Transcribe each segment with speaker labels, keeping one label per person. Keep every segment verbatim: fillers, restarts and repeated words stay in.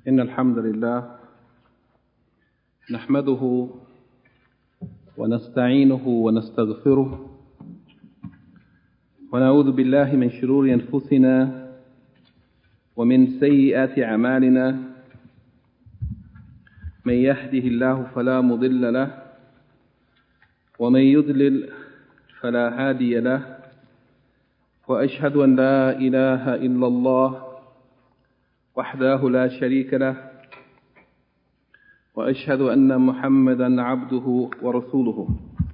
Speaker 1: إن الحمد لله نحمده ونستعينه ونستغفره ونعوذ بالله من شرور أنفسنا ومن سيئات أعمالنا من يهده الله فلا مضل له ومن يضلل فلا هادي له وأشهد أن لا إله إلا الله وحده لا شريك له وأشهد أن محمدا عبده ورسوله.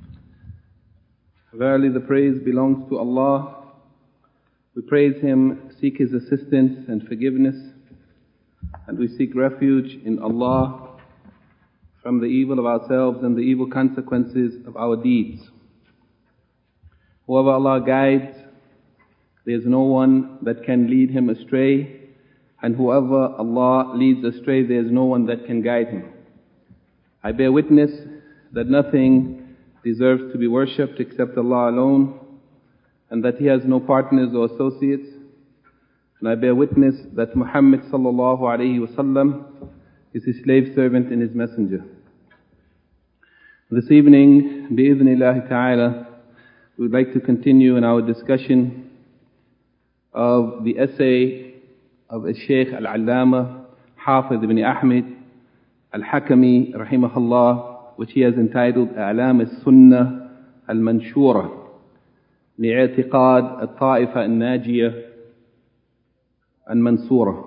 Speaker 1: Verily the praise belongs to Allah. We praise Him, seek His assistance and forgiveness, and we seek refuge in Allah from the evil of ourselves and the evil consequences of our deeds. Whoever Allah guides, there is no one that can lead him astray, and whoever Allah leads astray, there is no one that can guide him. I bear witness that nothing deserves to be worshipped except Allah alone, and that He has no partners or associates. And I bear witness that Muhammad sallallahu alayhi wa sallam is His slave servant and His messenger. This evening, bi'idhnillahi ta'ala, we would like to continue in our discussion of the essay of Shaykh Al-Allama Hafiz ibn Ahmed Al-Hakami rahimahullah, which he has entitled A'lam al-Sunnah al-Manshura li'atiqad al-Ta'ifa al-Najiyah al-Mansura.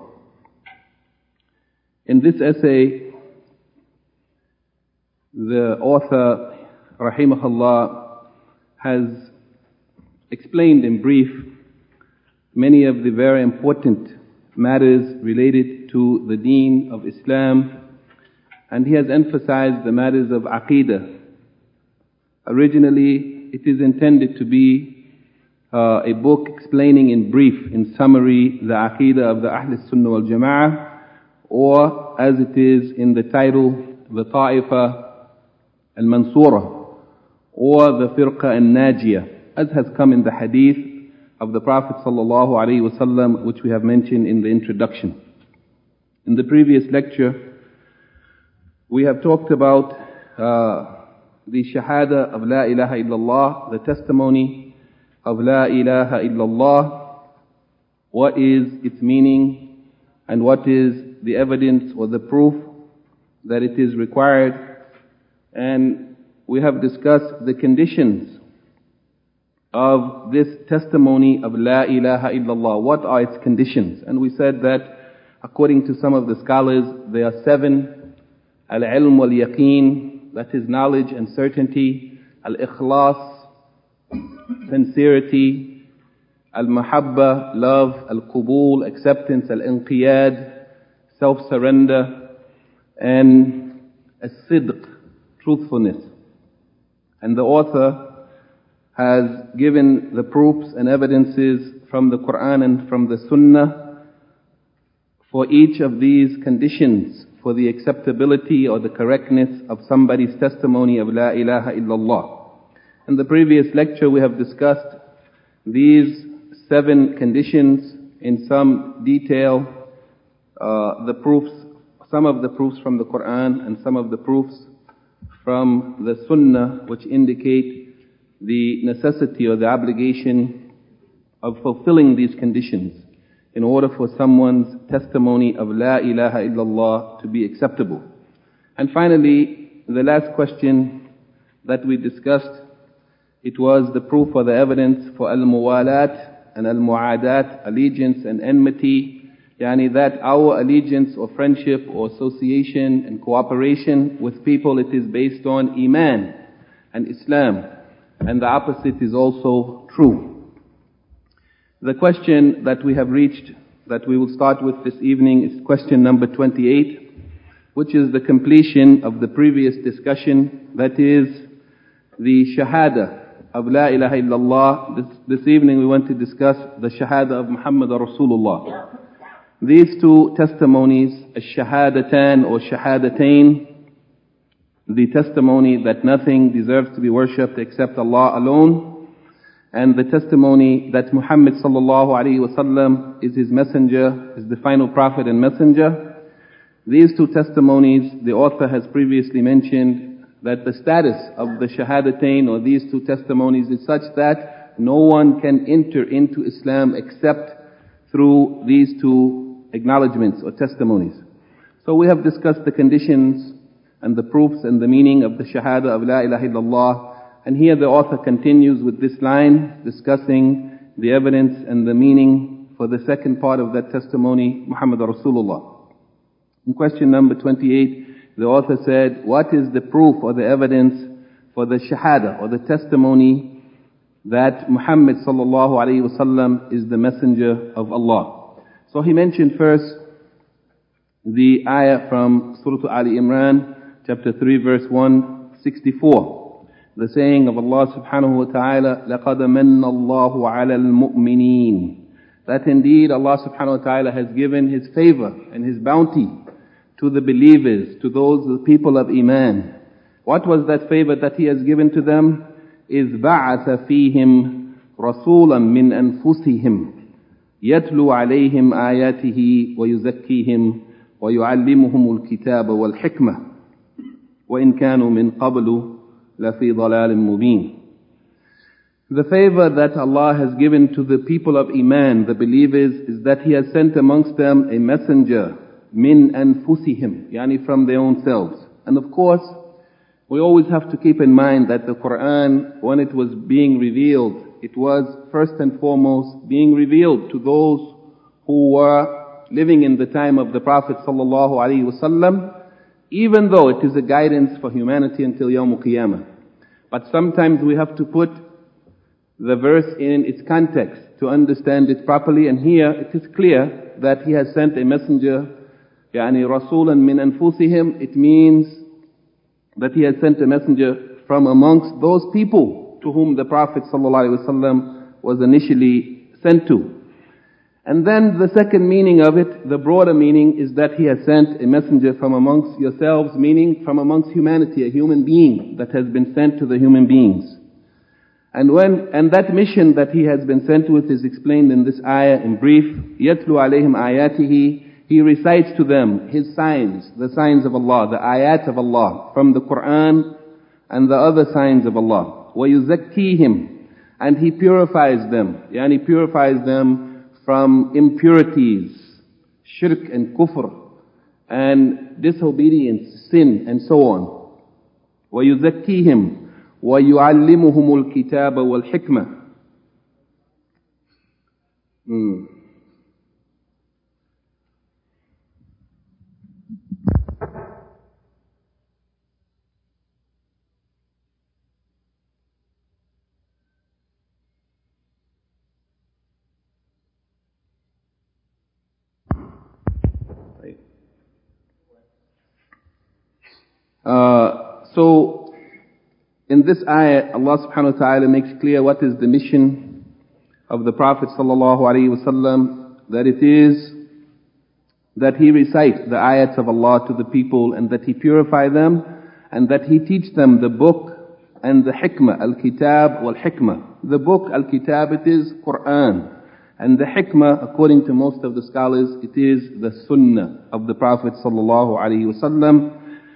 Speaker 1: In this essay, the author rahimahullah has explained in brief many of the very important matters related to the deen of Islam, and he has emphasized the matters of Aqeedah. Originally, it is intended to be uh, a book explaining in brief, in summary, the Aqeedah of the Ahl Sunnah wal Jama'ah, or as it is in the title, the Ta'ifa al-Mansura, or the Firqa al-Najiyah, as has come in the hadith of the Prophet sallallahu alaihi wasallam, which we have mentioned in the introduction. In the previous lecture, we have talked about uh, the shahada of La ilaha illallah, the testimony of La ilaha illallah, what is its meaning, and what is the evidence or the proof that it is required. And we have discussed the conditions of this testimony of La ilaha illallah. What are its conditions? And we said that according to some of the scholars, there are seven. Al-ilm wal-yaqeen, that is knowledge and certainty. Al-ikhlas, sincerity. Al-mahabba, love. Al-qubul, acceptance. Al-inqiyad, self-surrender. And al-sidq, truthfulness. And the author has given the proofs and evidences from the Quran and from the Sunnah for each of these conditions for the acceptability or the correctness of somebody's testimony of La ilaha illallah. In the previous lecture we have discussed these seven conditions in some detail, uh, the proofs, some of the proofs from the Quran and some of the proofs from the Sunnah, which indicate the necessity or the obligation of fulfilling these conditions in order for someone's testimony of La ilaha illallah to be acceptable. And finally, the last question that we discussed, it was the proof or the evidence for al-muwalat and al-mu'adat, allegiance and enmity, yani that our allegiance or friendship or association and cooperation with people, it is based on Iman and Islam. And the opposite is also true. The question that we have reached, that we will start with this evening, is question number twenty-eight, which is the completion of the previous discussion, that is the shahada of La ilaha illallah. This, this evening we want to discuss the shahada of Muhammad Rasulullah. These two testimonies, ash-shahadatan or shahadatain, the testimony that nothing deserves to be worshipped except Allah alone, and the testimony that Muhammad sallallahu alaihi wasallam is His messenger, is the final prophet and messenger. These two testimonies, the author has previously mentioned that the status of the Shahadatain or these two testimonies is such that no one can enter into Islam except through these two acknowledgements or testimonies. So we have discussed the conditions and the proofs and the meaning of the Shahada of La ilaha illallah. And here the author continues with this line, discussing the evidence and the meaning for the second part of that testimony, Muhammad Rasulullah. In question number twenty-eight, the author said, what is the proof or the evidence for the Shahada or the testimony that Muhammad sallallahu alayhi wa sallam is the messenger of Allah? So he mentioned first the ayah from Surah Ali Imran, chapter three, verse one sixty-four. The saying of Allah subhanahu wa ta'ala, لَقَدْ مَنَّ اللَّهُ عَلَى الْمُؤْمِنِينَ. That indeed Allah subhanahu wa ta'ala has given His favor and His bounty to the believers, to those the people of Iman. What was that favor that He has given to them? إِذْ بَعَثَ فِيهِمْ رَسُولًا مِّنْ أَنفُسِهِمْ يَتْلُو عَلَيْهِمْ آيَاتِهِ وَيُزَكِّيهِمْ وَيُعَلِّمُهُمُ الْكِتَابَ وَالْحِكْمَةَ وَإِنْ كَانُوا مِنْ قَبْلُ لَفِي ضَلَالٍ مُبِينٍ. The favor that Allah has given to the people of Iman, the believers, is that He has sent amongst them a messenger, min anfusihim, yani from their own selves. And of course, we always have to keep in mind that the Quran, when it was being revealed, it was first and foremost being revealed to those who were living in the time of the Prophet sallallahu alaihi wasallam, even though it is a guidance for humanity until Yawm al-Qiyamah. But sometimes we have to put the verse in its context to understand it properly, and here it is clear that He has sent a messenger, يعني رسولا من أنفسهم. It means that He has sent a messenger from amongst those people to whom the Prophet ﷺ was initially sent to. And then the second meaning of it, the broader meaning, is that He has sent a messenger from amongst yourselves, meaning from amongst humanity, a human being that has been sent to the human beings. And when, and that mission that He has been sent with is explained in this ayah in brief. يَتْلُو عَلَيْهِمْ آيَاتِهِ. He recites to them His signs, the signs of Allah, the ayat of Allah, from the Quran and the other signs of Allah. وَيُزَكِّيهِمْ. And He purifies them, yani purifies them from impurities, shirk and kufr, and disobedience, sin, and so on. وَيُزَكِّيهِمْ وَيُعَلِّمُهُمُ الْكِتَابَ وَالْحِكْمَةَ. Hmm. Uh, so, in this ayah, Allah subhanahu wa ta'ala makes clear what is the mission of the Prophet sallallahu alaihi wasallam, that it is that he recite the ayats of Allah to the people and that he purify them and that he teach them the book and the hikmah, al-kitab wal-hikmah. The book, al-kitab, it is Quran. And the hikmah, according to most of the scholars, it is the sunnah of the Prophet sallallahu alaihi wasallam.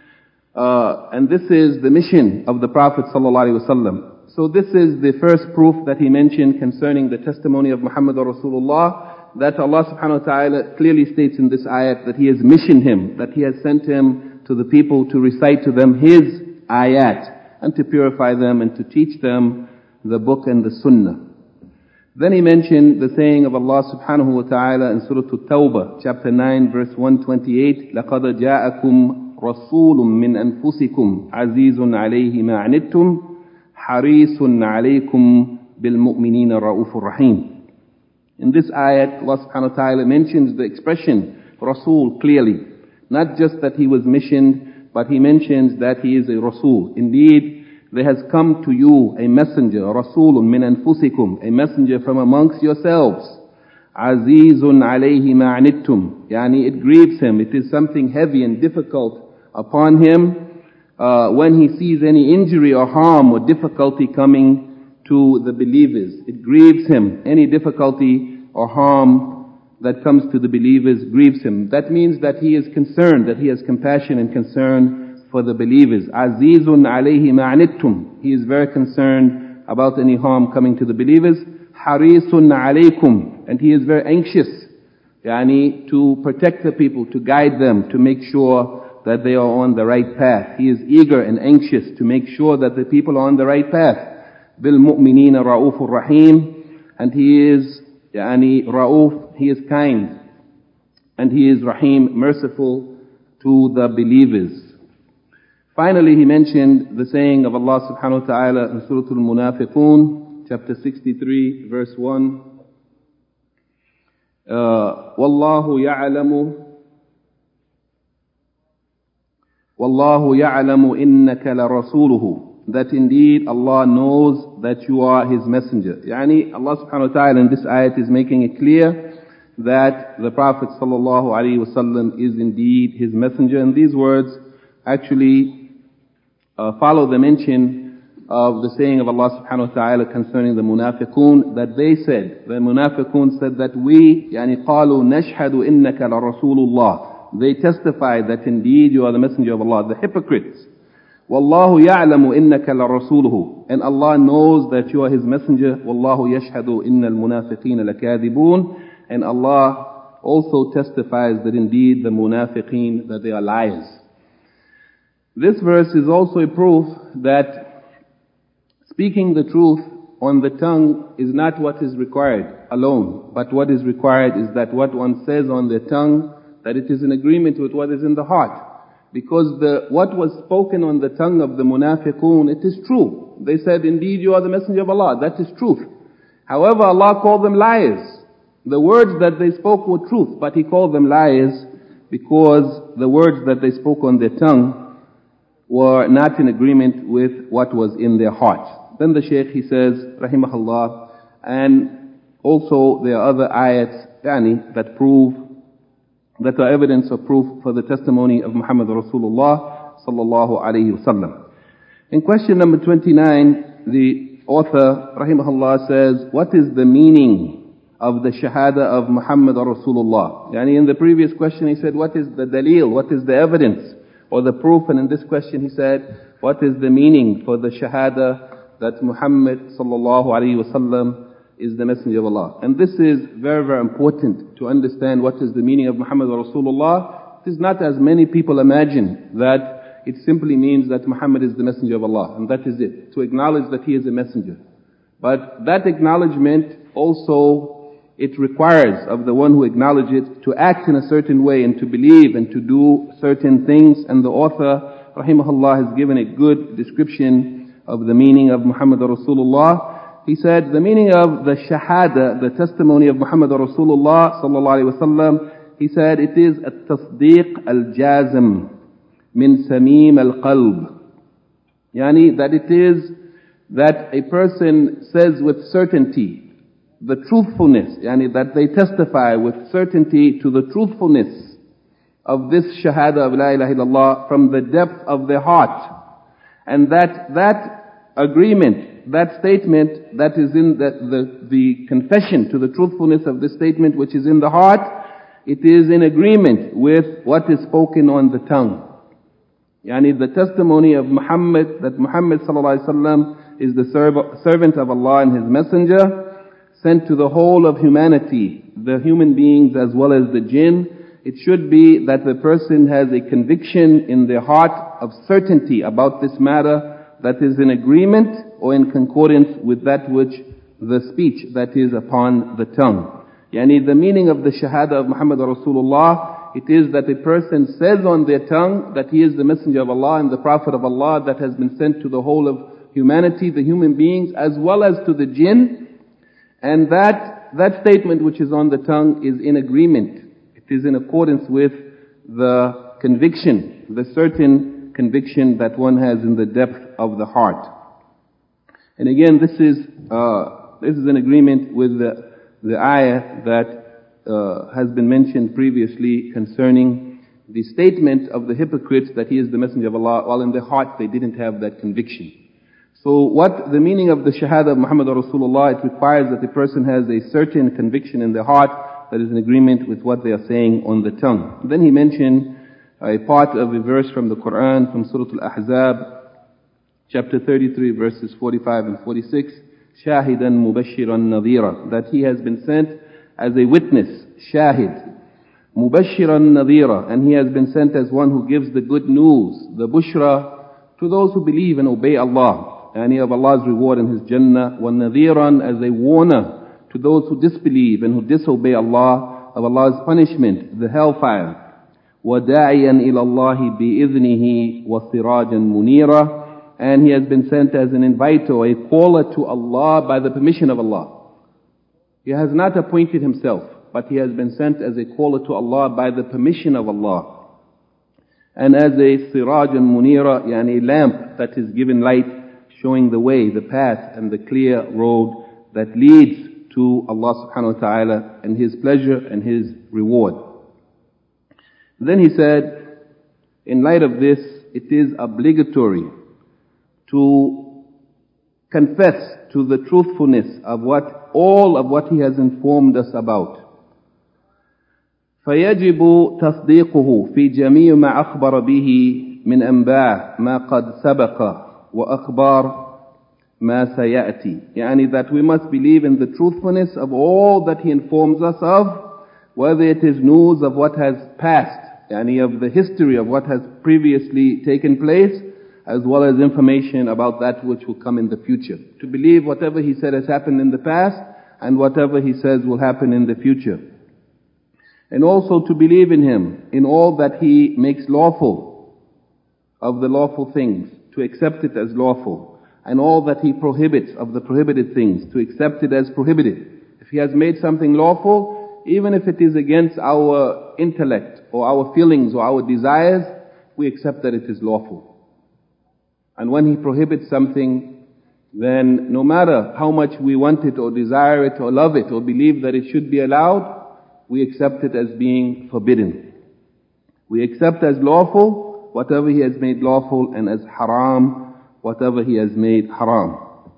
Speaker 1: Uh, and this is the mission of the Prophet sallallahu alaihi wasallam. So this is the first proof that he mentioned concerning the testimony of Muhammad Rasulullah, that Allah subhanahu wa ta'ala clearly states in this ayat that He has missioned him, that He has sent him to the people to recite to them His ayat and to purify them and to teach them the book and the sunnah. Then he mentioned the saying of Allah subhanahu wa ta'ala in Surah At-Tawbah, chapter nine, verse one twenty-eight, لَقَدْ جَاءَكُمْ رَسُولٌ مِّنْ أَنفُسِكُمْ عَزِيزٌ عَلَيْهِ مَا عَنِتُّمْ حَرِيصٌ عَلَيْكُمْ بِالْمُؤْمِنِينَ رَءُوفٌ رَحِيمٌ. In this ayat, Allah subhanahu wa ta'ala mentions the expression Rasul clearly. Not just that he was missioned, but he mentions that he is a Rasul. Indeed, there has come to you a messenger, Rasulun min anfusikum, a messenger from amongst yourselves. Azizun alayhi ma anittum. Yani it grieves him, it is something heavy and difficult upon him uh, when he sees any injury or harm or difficulty coming to the believers. It grieves him, any difficulty or harm that comes to the believers grieves him. That means that he is concerned, that he has compassion and concern for the believers. Azizun alayhi ma'anittum. He is very concerned about any harm coming to the believers. Harisun alaykum. And he is very anxious, yani, to protect the people, to guide them, to make sure that they are on the right path. He is eager and anxious to make sure that the people are on the right path. Bil mu'minina ra'ufur rahim. And he is, yani, ra'uf, he is kind. And he is rahim, merciful to the believers. Finally, he mentioned the saying of Allah subhanahu wa ta'ala in Surah Al-Munafiqun, chapter sixty-three, verse one. Uh, Wallahu ya'lamu Wallahu ya'lamu innaka la rasuluhu. That indeed Allah knows that you are His messenger. Yani Allah subhanahu wa ta'ala in this ayat is making it clear that the Prophet sallallahu alaihi wasallam is indeed His messenger. And these words actually uh, follow the mention of the saying of Allah subhanahu wa ta'ala concerning the munafiqun, that they said, the munafiqun said that we, yani qalu nashhadu innaka la rasulullah. They testified that indeed you are the messenger of Allah. The hypocrites. Wallahu ya'lamu innaka la rasuluhu. And Allah knows that you are His messenger. Wallahu yashhadu innal munafiqina lakadhibun. And Allah also testifies that indeed the munafiqeen, that they are liars. This verse is also a proof that speaking the truth on the tongue is not what is required alone, but what is required is that what one says on the tongue, that it is in agreement with what is in the heart. Because the what was spoken on the tongue of the munafiqun, it is true. They said, indeed you are the messenger of Allah. That is truth. However, Allah called them liars. The words that they spoke were truth, but He called them liars because the words that they spoke on their tongue were not in agreement with what was in their heart. Then the Shaykh, he says, rahimahullah, and also there are other ayats yani, that prove, that are evidence or proof for the testimony of Muhammad Rasulullah sallallahu alayhi wasallam. In question number twenty-nine, the author, rahimahullah, says, what is the meaning of the shahada of Muhammad Rasulullah? Yani in the previous question he said, what is the dalil, what is the evidence or the proof? And in this question he said, what is the meaning for the shahada that Muhammad sallallahu alayhi wasallam is the messenger of Allah? And this is very, very important to understand what is the meaning of Muhammad Rasulullah. It is not as many people imagine, that it simply means that Muhammad is the messenger of Allah, and that is it, to acknowledge that he is a messenger. But that acknowledgement also, it requires of the one who acknowledges it to act in a certain way and to believe and to do certain things. And the author, rahimahullah, has given a good description of the meaning of Muhammad Rasulullah. He said, the meaning of the shahada, the testimony of Muhammad Rasulullah sallallahu alaihi wasallam, he said, it is at-tasdeeq al-jazm min samim al-qalb. Yani, that it is that a person says with certainty the truthfulness, yani that they testify with certainty to the truthfulness of this shahada of la ilaha illallah from the depth of their heart. And that that agreement, that statement that is in the, the, the confession to the truthfulness of this statement which is in the heart, it is in agreement with what is spoken on the tongue. Yani the testimony of Muhammad, that Muhammad sallallahu alaihi wasallam is the servant of Allah and His messenger, sent to the whole of humanity, the human beings as well as the jinn. It should be that the person has a conviction in their heart of certainty about this matter that is in agreement or in concordance with that which the speech that is upon the tongue. Yani the meaning of the shahada of Muhammad Rasulullah, it is that a person says on their tongue that he is the messenger of Allah and the prophet of Allah that has been sent to the whole of humanity, the human beings, as well as to the jinn. And that, that statement which is on the tongue is in agreement. It is in accordance with the conviction, the certain conviction that one has in the depth of the heart. And again, this is, uh, this is in agreement with the, the ayah that uh, has been mentioned previously concerning the statement of the hypocrites that he is the messenger of Allah, while in their heart they didn't have that conviction. So what the meaning of the shahada of Muhammad Rasulullah, it requires that the person has a certain conviction in their heart that is in agreement with what they are saying on the tongue. Then he mentioned a part of a verse from the Quran, from Surah Al-Ahzab, chapter thirty-three, verses forty-five and forty-six, شَاهِدًا مُبَشِّرًا نَذِيرًا, that he has been sent as a witness, shahid, مُبَشِّرًا نَذِيرًا, and he has been sent as one who gives the good news, the bushra, to those who believe and obey Allah, and he of Allah's reward in His Jannah, وَنَذِيرًا, as a warner to those who disbelieve and who disobey Allah, of Allah's punishment, the hellfire, وَدَاعِيًا إِلَى اللَّهِ بِإِذْنِهِ وَسِرَاجًا مُنِيرًا, and he has been sent as an inviter, a caller to Allah by the permission of Allah. He has not appointed himself, but he has been sent as a caller to Allah by the permission of Allah. And as a sirajan munira, yani a lamp that is given light, showing the way, the path and the clear road that leads to Allah subhanahu wa ta'ala and His pleasure and His reward. Then he said, in light of this, it is obligatory to confess to the truthfulness of what, all of what he has informed us about. فيجب تصديقه في جميع ما أخبر به من أنباء ما قد سبق وأخبار ما سيأتي. يعني that we must believe in the truthfulness of all that he informs us of, whether it is news of what has passed, yani of the history of what has previously taken place, as well as information about that which will come in the future. To believe whatever he said has happened in the past and whatever he says will happen in the future. And also to believe in him in all that he makes lawful of the lawful things, to accept it as lawful. And all that he prohibits of the prohibited things, to accept it as prohibited. If he has made something lawful, even if it is against our intellect or our feelings or our desires, we accept that it is lawful. And when he prohibits something, then no matter how much we want it or desire it or love it or believe that it should be allowed, we accept it as being forbidden. We accept as lawful whatever he has made lawful, and as haram whatever he has made haram.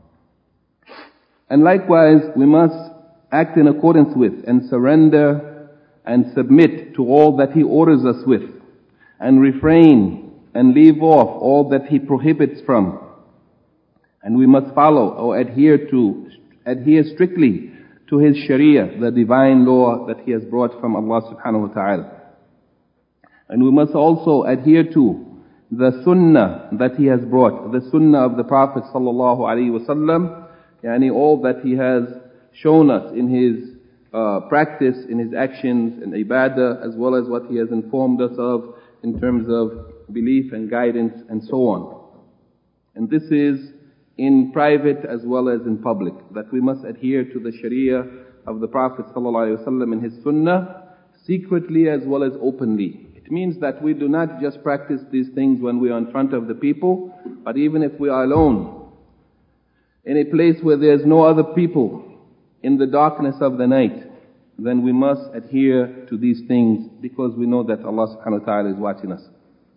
Speaker 1: And likewise, we must act in accordance with and surrender and submit to all that he orders us with, and refrain and leave off all that he prohibits from. And we must follow or adhere to, adhere strictly to his sharia, the divine law that he has brought from Allah subhanahu wa ta'ala. And we must also adhere to the sunnah that he has brought, the sunnah of the Prophet sallallahu alaihi wasallam, yani all that he has shown us in his uh, practice, in his actions and ibadah, as well as what he has informed us of in terms of belief and guidance and so on. And this is in private as well as in public, that we must adhere to the sharia of the Prophet sallallahu alaihi wasallam and his sunnah, secretly as well as openly. It means that we do not just practice these things when we are in front of the people, but even if we are alone, in a place where there is no other people, in the darkness of the night, then we must adhere to these things, because we know that Allah subhanahu wa ta'ala is watching us.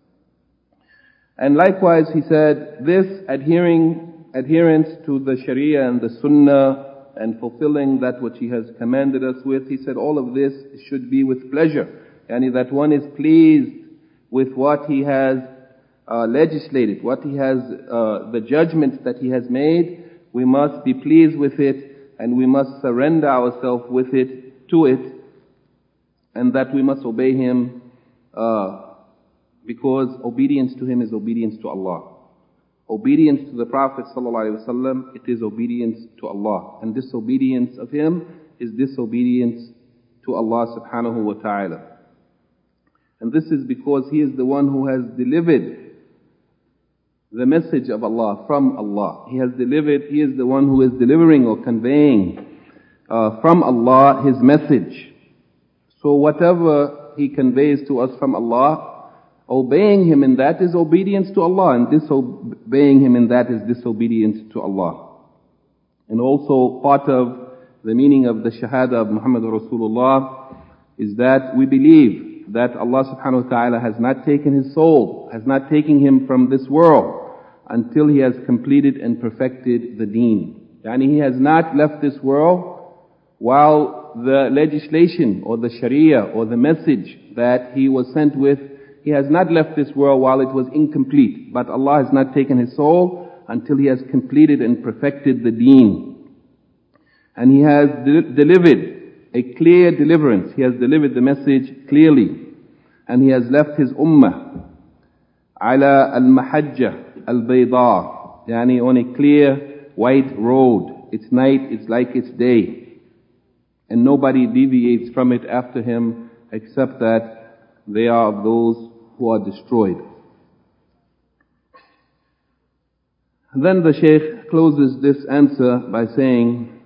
Speaker 1: And likewise, he said, this adhering, adherence to the sharia and the sunnah and fulfilling that which he has commanded us with, he said all of this should be with pleasure. Yani that one is pleased with what he has uh, legislated, what he has, uh, the judgments that he has made. We must be pleased with it, and we must surrender ourselves with it, to it, and that we must obey him, uh, because obedience to him is obedience to Allah. Obedience to the Prophet sallallahu alaihi wasallam, it is obedience to Allah. And disobedience of him is disobedience to Allah subhanahu wa ta'ala. And this is because he is the one who has delivered the message of Allah from Allah. He has delivered, he is the one who is delivering or conveying uh, from Allah his message. So whatever he conveys to us from Allah, obeying him in that is obedience to Allah, and disobeying him in that is disobedience to Allah. And also part of the meaning of the Shahada of Muhammad Rasulullah is that we believe that Allah subhanahu wa ta'ala has not taken his soul, has not taken him from this world until he has completed and perfected the deen. Yani he has not left this world while the legislation or the Sharia or the message that he was sent with, he has not left this world while it was incomplete. But Allah has not taken his soul until he has completed and perfected the deen. And he has de- delivered a clear deliverance. He has delivered the message clearly. And he has left his ummah ala al-mahajjah al-bayda, yani on a clear white road. It's night, it's like it's day. And nobody deviates from it after him except that they are of those who are destroyed. And then the Shaykh closes this answer by saying,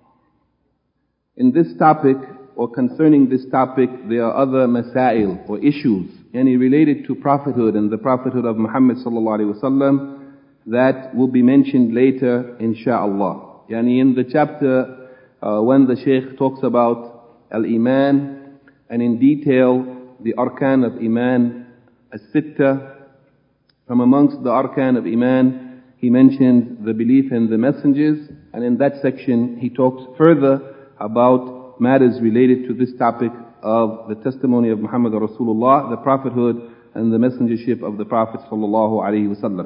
Speaker 1: in this topic, or concerning this topic, there are other masail or issues, yani related to prophethood and the prophethood of Muhammad sallallahu alaihi wasallam, that will be mentioned later, insha'Allah. Yani in the chapter uh, when the Shaykh talks about al-Iman, and in detail the arkan of Iman, as-sitta, from amongst the arkan of Iman, he mentioned the belief in the messengers, and in that section he talks further about matters related to this topic of the testimony of Muhammad Rasulullah, the prophethood and the messengership of the Prophet sallallahu alaihi wasallam.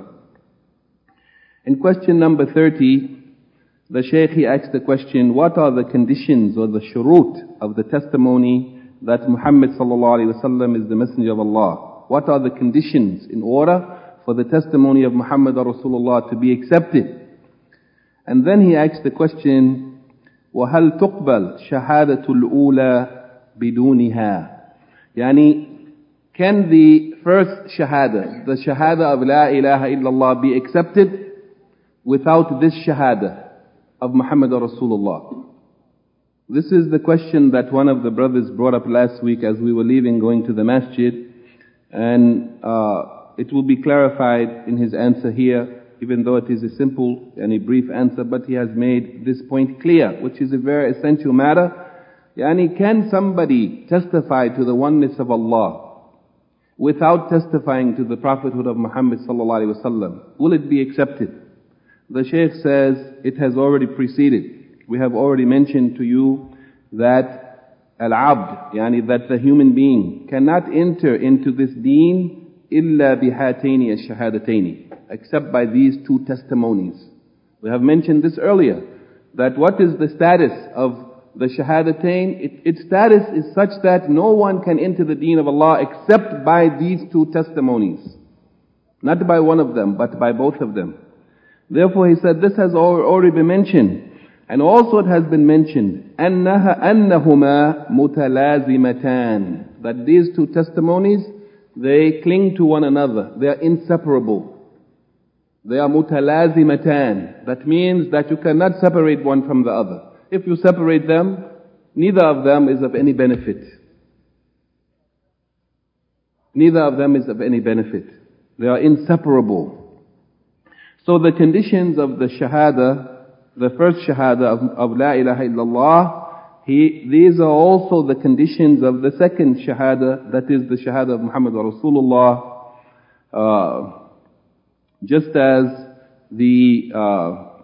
Speaker 1: In question number thirty, the Shaykh he asked the question, what are the conditions or the shurut of the testimony that Muhammad sallallahu alaihi wasallam is the messenger of Allah? What are the conditions in order for the testimony of Muhammad Rasulullah to be accepted? And then he asked the question, وَهَلْ تُقْبَلْ شَهَادَةُ الْأُولَى بِدُونِهَا? Yani, can the first shahada, the shahada of La ilaha illallah, be accepted without this shahada of Muhammad Rasulullah? This is the question that one of the brothers brought up last week as we were leaving going to the masjid, and uh, it will be clarified in his answer here, even though it is a simple and a brief answer, but he has made this point clear, which is a very essential matter. Yani, can somebody testify to the oneness of Allah without testifying to the prophethood of Muhammad sallallahu alaihi wasallam? Will it be accepted? The Shaykh says it has already preceded. We have already mentioned to you that al-abd, yani that the human being cannot enter into this deen illa bihatayni ash-shahadataini, except by these two testimonies. We have mentioned this earlier, that what is the status of the shahadatain? It, its status is such that no one can enter the deen of Allah except by these two testimonies. Not by one of them, but by both of them. Therefore he said this has already been mentioned. And also it has been mentioned, أَنَّهَا أَنَّهُمَا مُتَلَازِمَتَانِ, that these two testimonies, they cling to one another. They are inseparable. They are mutalazimatan. That means that you cannot separate one from the other. If you separate them, neither of them is of any benefit. Neither of them is of any benefit. They are inseparable. So the conditions of the shahada, the first shahada of, of La ilaha illallah, he, these are also the conditions of the second shahada, that is the shahada of Muhammad Rasulullah. Uh, just as the, uh,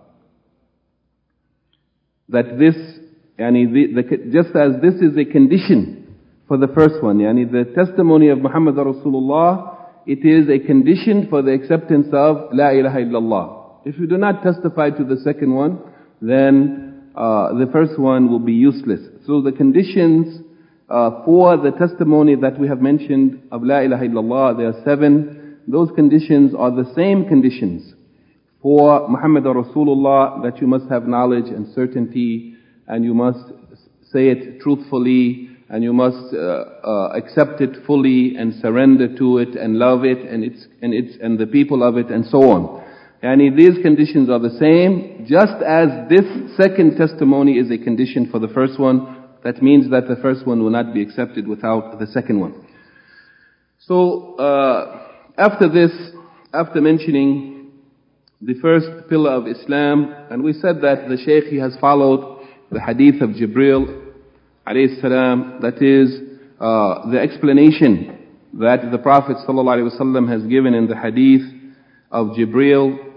Speaker 1: that this, yani the, the, just as this is a condition for the first one, yani the testimony of Muhammad Rasulullah, it is a condition for the acceptance of La ilaha illallah. If you do not testify to the second one, then Uh, the first one will be useless. So the conditions uh, for the testimony that we have mentioned of La ilaha illallah, there are seven. Those conditions are the same conditions for Muhammad Rasulullah, that you must have knowledge and certainty, and you must say it truthfully, and you must uh, uh, accept it fully and surrender to it and love it and its and its and the people of it and so on. And these conditions are the same, just as this second testimony is a condition for the first one. That means that the first one will not be accepted without the second one. So, uh, after this, after mentioning the first pillar of Islam, and we said that the Shaykh, he has followed the hadith of Jibreel alayhi salam, that is, uh, the explanation that the Prophet sallallahu alaihi wasallam has given in the hadith of Jibreel,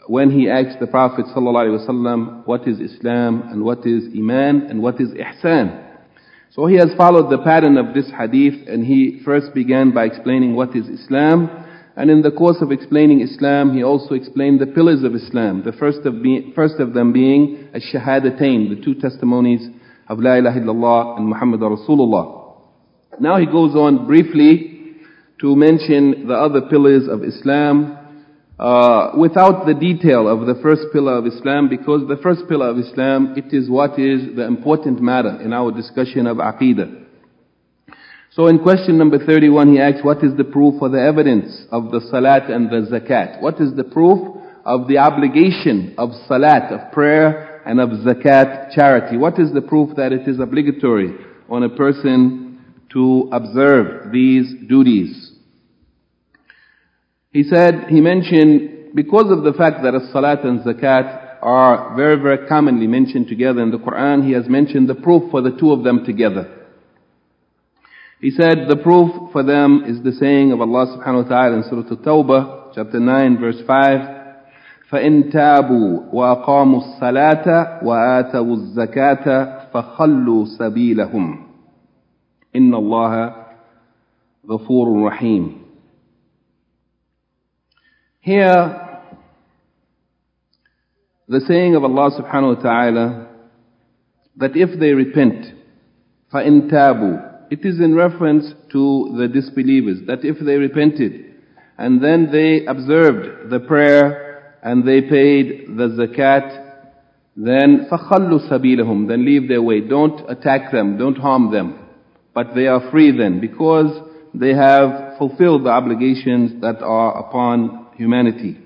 Speaker 1: when he asked the Prophet ﷺ, what is Islam and what is Iman and what is Ihsan? So he has followed the pattern of this hadith, and he first began by explaining what is Islam. And in the course of explaining Islam, he also explained the pillars of Islam. The first of, be, first of them being Ash-Shahadatain, the two testimonies of La ilaha illallah and Muhammad Rasulullah. Now he goes on briefly to mention the other pillars of Islam, uh, without the detail of the first pillar of Islam, because the first pillar of Islam, it is what is the important matter in our discussion of Aqeedah. So in question number thirty-one, he asks, what is the proof or the evidence of the salat and the zakat? What is the proof of the obligation of salat, of prayer, and of zakat, charity? What is the proof that it is obligatory on a person to observe these duties? He said, he mentioned, because of the fact that as-salat and zakat are very, very commonly mentioned together in the Quran, he has mentioned the proof for the two of them together. He said the proof for them is the saying of Allah subhanahu wa ta'ala in Surah At-Tawbah, chapter nine, verse five, فَإِن تَابُوا وَأَقَامُوا الصَّلَاةَ وَآتَوُوا الزَّكَاةَ فَخَلُّوا سَبِيلَهُمْ إِنَّ اللَّهَ غَفُورٌ رَحِيمٌ. Here, the saying of Allah subhanahu wa ta'ala, that if they repent, فَإِن تَابُوا, it is in reference to the disbelievers, that if they repented and then they observed the prayer and they paid the zakat, then فَخَلُّوا سَبِيلَهُمْ, then leave their way. Don't attack them, don't harm them. But they are free then, because they have fulfilled the obligations that are upon humanity.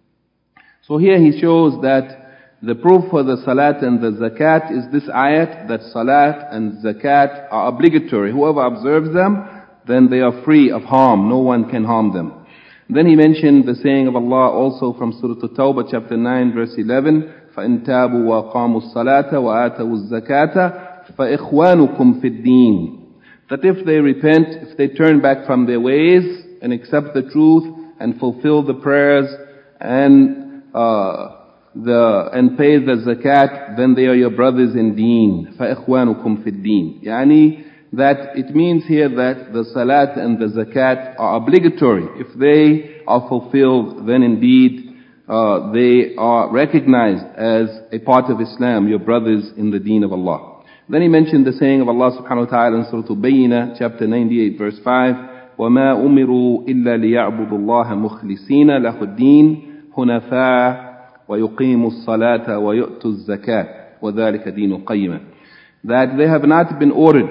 Speaker 1: So here he shows that the proof for the salat and the zakat is this ayat, that salat and zakat are obligatory. Whoever observes them, then they are free of harm. No one can harm them. Then he mentioned the saying of Allah also from Surah At-Tawbah, chapter nine, verse eleven, فَإِن تَابُوا وَأَقَامُوا الصَّلَاةَ وَآتَوُوا الزَّكَاةَ فَإِخْوَانُكُمْ فِي الدِّينِ. That if they repent, if they turn back from their ways and accept the truth and fulfill the prayers and uh, the and pay the zakat, then they are your brothers in deen. فَإِخْوَانُكُمْ فِي الدِّينِ. Yani that it means here that the salat and the zakat are obligatory. If they are fulfilled, then indeed uh, they are recognized as a part of Islam, your brothers in the deen of Allah. Then he mentioned the saying of Allah subhanahu wa ta'ala in Surah Al-Bayyinah, chapter ninety-eight, verse five, وَمَا أُمِرُوا إِلَّا لِيَعْبُدُوا اللَّهَ مُخْلِصِينَ لَهُ الدِّينَ حُنَفَاءَ وَيُقِيمُوا الصَّلَاةَ وَيُؤْتُوا الزَّكَاةَ وَذَلِكَ دِينُ الْقَيِّمَةِ. That they have not been ordered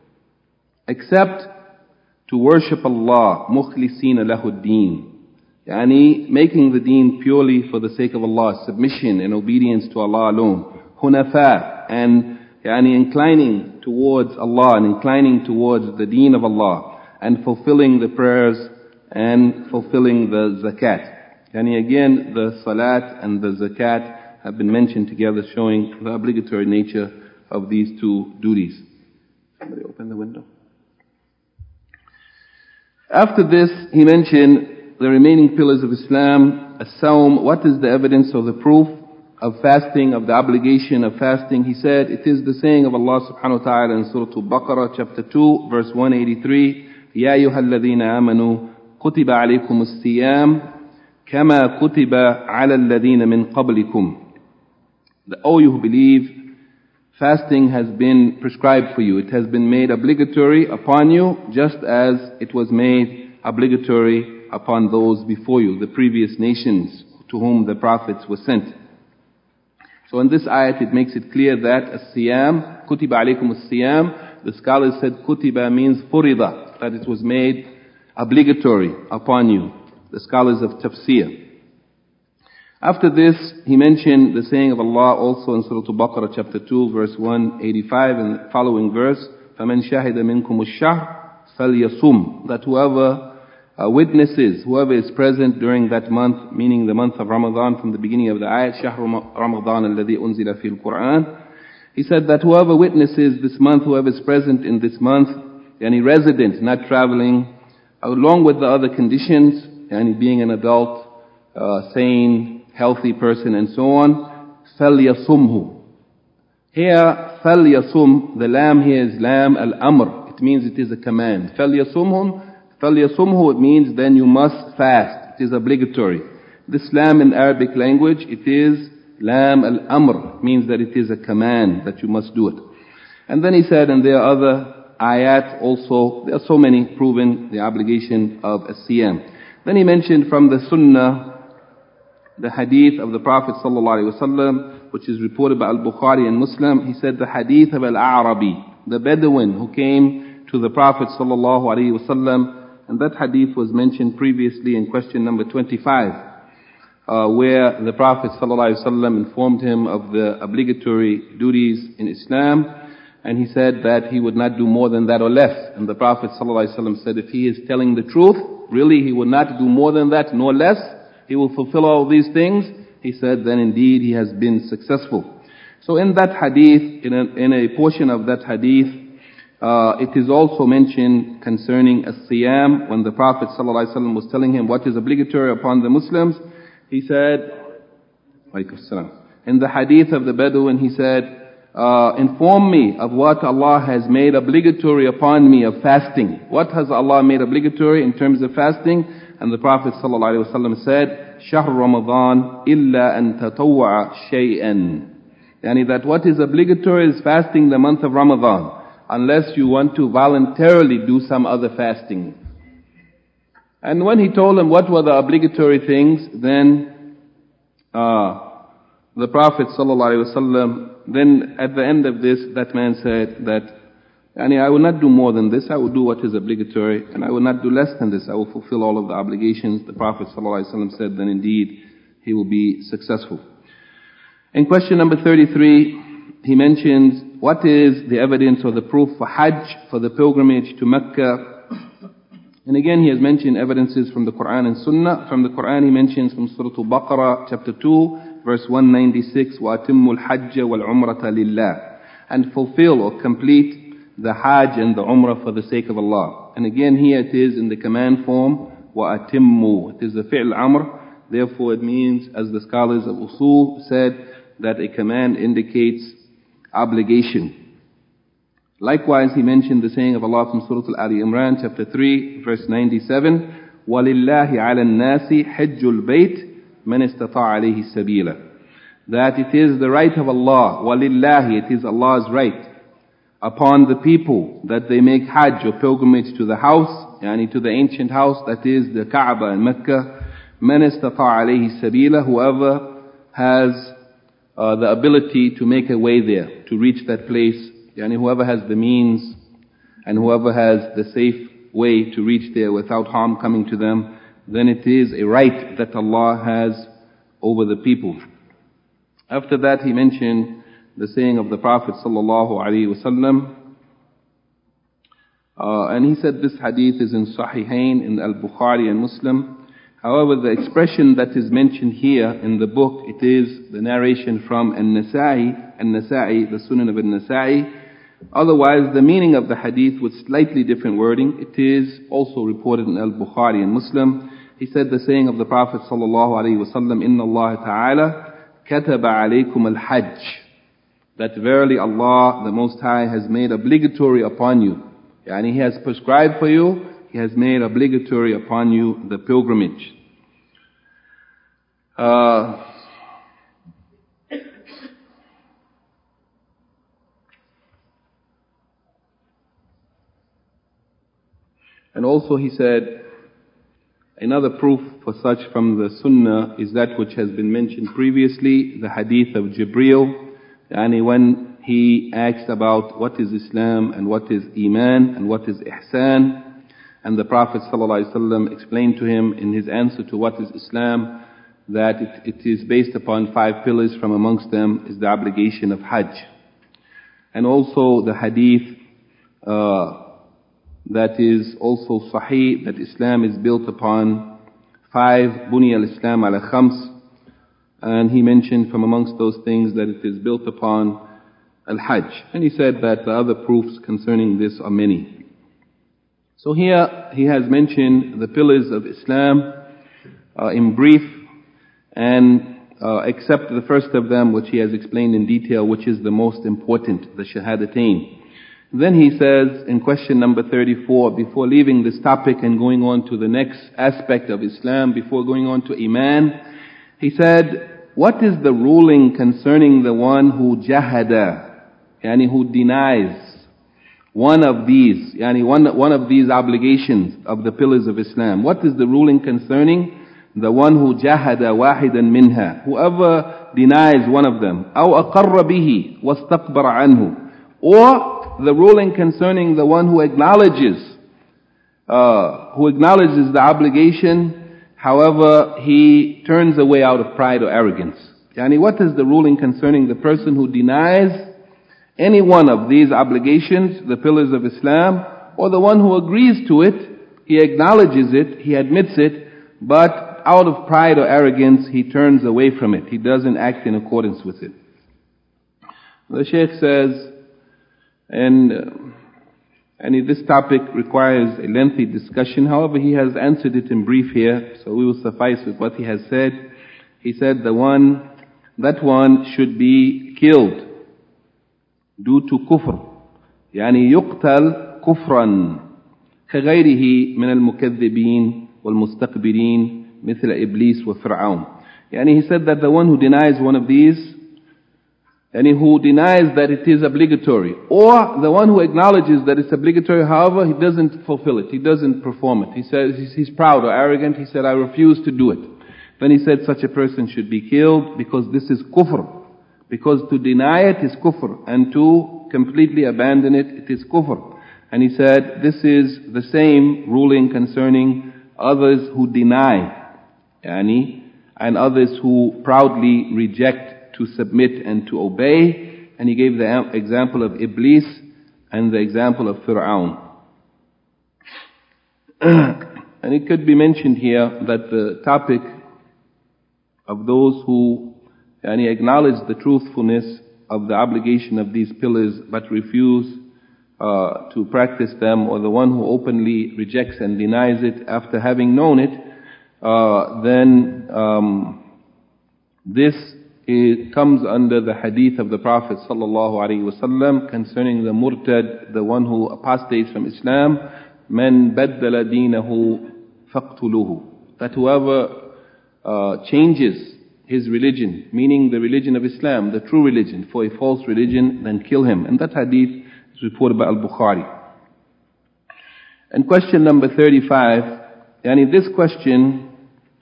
Speaker 1: except to worship Allah, مُخْلِصِينَ لَهُ الدِّينَ, yani making the deen purely for the sake of Allah, submission and obedience to Allah alone, hunafa, and yani inclining towards Allah and inclining towards the deen of Allah, and fulfilling the prayers and fulfilling the zakat. Yani again, the salat and the zakat have been mentioned together, showing the obligatory nature of these two duties. Somebody open the window. After this, he mentioned the remaining pillars of Islam, as-sawm. What is the evidence or the proof of fasting, of the obligation of fasting? He said, it is the saying of Allah subhanahu wa ta'ala in Surah Al-Baqarah, chapter two, verse one eighty-three, يَا أَيُّهَا الَّذِينَ آمَنُوا كُتِبَ عَلَيْكُمُ الصِّيَامُ كَمَا كُتِبَ عَلَى الَّذِينَ مِنْ قَبْلِكُمْ. O you who believe, fasting has been prescribed for you. It has been made obligatory upon you, just as it was made obligatory upon those before you, the previous nations to whom the prophets were sent. So in this ayat, it makes it clear that as-siyam, kutiba alaykum as-siyam, the scholars said kutiba means furida, that it was made obligatory upon you, the scholars of tafsir. After this, he mentioned the saying of Allah also in Surah Al-Baqarah, chapter two, verse one eighty-five, and following verse, فَمَنْ شَهِدَ مِنْكُمُ الشَّهْرَ فَلْيَصُمْ. That whoever uh, witnesses, whoever is present during that month, meaning the month of Ramadan, from the beginning of the ayat, شَهْرُ رَمَضَانَ الَّذِي أُنزِلَ فِي الْقُرْآنِ. He said that whoever witnesses this month, whoever is present in this month, yani resident, not traveling, along with the other conditions, yani being an adult, uh, sane, healthy person and so on. فَلْيَصُمْهُ. Here, فَلْيَصُمْ, the lam here is lam al-amr. It means it is a command. فَلْيَصُمْهُ, فَلْيَصُمْهُ, it means then you must fast. It is obligatory. This lam in Arabic language, it is lam al-amr. It means that it is a command, that you must do it. And then he said, and there are other ayat also, there are so many proving the obligation of as-siyam. Then he mentioned from the sunnah, the hadith of the Prophet sallallahu alaihi wasallam, which is reported by Al-Bukhari and Muslim. He said the hadith of Al-Arabi, the Bedouin who came to the Prophet sallallahu alaihi wasallam, and that hadith was mentioned previously in question number twenty-five, uh, where the Prophet sallallahu alaihi wasallam informed him of the obligatory duties in Islam, and he said that he would not do more than that or less. And the Prophet ﷺ said, if he is telling the truth, really he would not do more than that nor less, he will fulfill all these things. He said, then indeed he has been successful. So in that hadith, in a, in a portion of that hadith, uh, it is also mentioned concerning as-siyam, when the Prophet ﷺ was telling him what is obligatory upon the Muslims. He said, in the hadith of the Bedouin, he said, Uh, inform me of what Allah has made obligatory upon me of fasting. What has Allah made obligatory in terms of fasting? And the Prophet ﷺ said, شهر رمضان إلا أن تطوع شيئا. Yani that what is obligatory is fasting the month of Ramadan, unless you want to voluntarily do some other fasting. And when he told him what were the obligatory things, then uh, the Prophet ﷺ, then at the end of this, that man said that, Yani, I will not do more than this, I will do what is obligatory, and I will not do less than this, I will fulfill all of the obligations. The Prophet ﷺ said, then indeed he will be successful. In question number thirty-three, he mentions, what is the evidence or the proof for Hajj, for the pilgrimage to Mecca? And again, he has mentioned evidences from the Quran and Sunnah. From the Quran, he mentions from Surah Al-Baqarah, chapter two, verse one ninety-six, وَأَتِمُّ الْحَجَّ وَالْعُمْرَةَ لِلَّهِ, and fulfill or complete the Hajj and the Umrah for the sake of Allah. And again, here it is in the command form, وَأَتِمُّ. It is the fi'l amr. Therefore, it means, as the scholars of Usul said, that a command indicates obligation. Likewise, he mentioned the saying of Allah from Surah Al-Ali Imran, chapter three, verse ninety-seven, وَلِلَّهِ عَلَى النَّاسِ حَجُّ الْبَيْتِ مَنِ اسْتَطَاعَ عَلَيْهِ سَبِيلًا. That it is the right of Allah, وَلِلَّهِ, it is Allah's right, upon the people that they make Hajj or pilgrimage to the house, yani to the ancient house, that is the Kaaba in Mecca, مَنِ اسْتَطَاعَ عَلَيْهِ سَبِيلًا, whoever has uh, the ability to make a way there, to reach that place, yani whoever has the means and whoever has the safe way to reach there without harm coming to them, then it is a right that Allah has over the people. After that, he mentioned the saying of the Prophet sallallahu alaihi wasallam, uh, and he said this hadith is in Sahihain, in Al-Bukhari and Muslim. However, the expression that is mentioned here in the book, it is the narration from An-Nasa'i, An-Nasa'i, the Sunan of An-Nasa'i. Otherwise, the meaning of the hadith with slightly different wording, it is also reported in Al-Bukhari and Muslim. He said the saying of the Prophet sallallahu alaihi wasallam, Inna Allah Ta'ala kataba alaykum al-hajj, that verily Allah, the Most High, has made obligatory upon you. Yani He has prescribed for you, He has made obligatory upon you the pilgrimage. Uh, and also he said, another proof for such from the Sunnah is that which has been mentioned previously, the hadith of Jibreel, yani when he asked about what is Islam and what is Iman and what is Ihsan, and the Prophet ﷺ explained to him in his answer to what is Islam that it, it is based upon five pillars. From amongst them is the obligation of Hajj. And also the hadith uh, that is also Sahih, that Islam is built upon five, Buni al-Islam ala khams, and he mentioned from amongst those things that it is built upon al-Hajj. And he said that the other proofs concerning this are many. So here he has mentioned the pillars of Islam uh, in brief, and uh, except the first of them, which he has explained in detail, which is the most important, the Shahadatain. Then he says in question number thirty-four, before leaving this topic and going on to the next aspect of Islam, before going on to Iman, he said, what is the ruling concerning the one who jahada, yani who denies one of these, yani one, one of these obligations of the pillars of Islam? What is the ruling concerning the one who jahada wahidan minha, whoever denies one of them, أو أقر به واستكبر عنه, or the ruling concerning the one who acknowledges, uh, who acknowledges the obligation, however he turns away out of pride or arrogance. Yani what is the ruling concerning the person who denies any one of these obligations, the pillars of Islam, or the one who agrees to it, he acknowledges it, he admits it, but out of pride or arrogance he turns away from it, he doesn't act in accordance with it. The Shaykh says, and, uh, and this topic requires a lengthy discussion. However, he has answered it in brief here, so we will suffice with what he has said. He said the one, that one should be killed due to kufr. يعني يقتل كفرا كغيره من المكذبين والمستكبرين مثل إبليس وفرعون. يعني he said that the one who denies one of these, and who denies that it is obligatory, or the one who acknowledges that it's obligatory, however, he doesn't fulfill it, he doesn't perform it. He says he's proud or arrogant, he said, I refuse to do it. Then he said such a person should be killed because this is kufr. Because to deny it is kufr, and to completely abandon it, it is kufr. And he said this is the same ruling concerning others who deny, yani, and others who proudly reject to submit and to obey. And he gave the example of Iblis and the example of Fir'aun. And it could be mentioned here that the topic of those who yani, acknowledge the truthfulness of the obligation of these pillars but refuse uh, to practice them, or the one who openly rejects and denies it after having known it, uh, then um, this it comes under the hadith of the Prophet sallallahu alaihi wasallam concerning the murtad, the one who apostates from Islam. Man baddala deenahu faqtuluhu. That whoever uh, changes his religion, meaning the religion of Islam, the true religion, for a false religion, then kill him. And that hadith is reported by Al-Bukhari. And question number thirty-five, yani this question,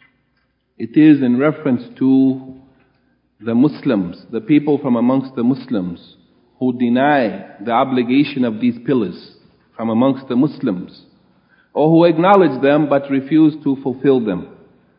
Speaker 1: it is in reference to the Muslims, the people from amongst the Muslims who deny the obligation of these pillars from amongst the Muslims, or who acknowledge them but refuse to fulfill them.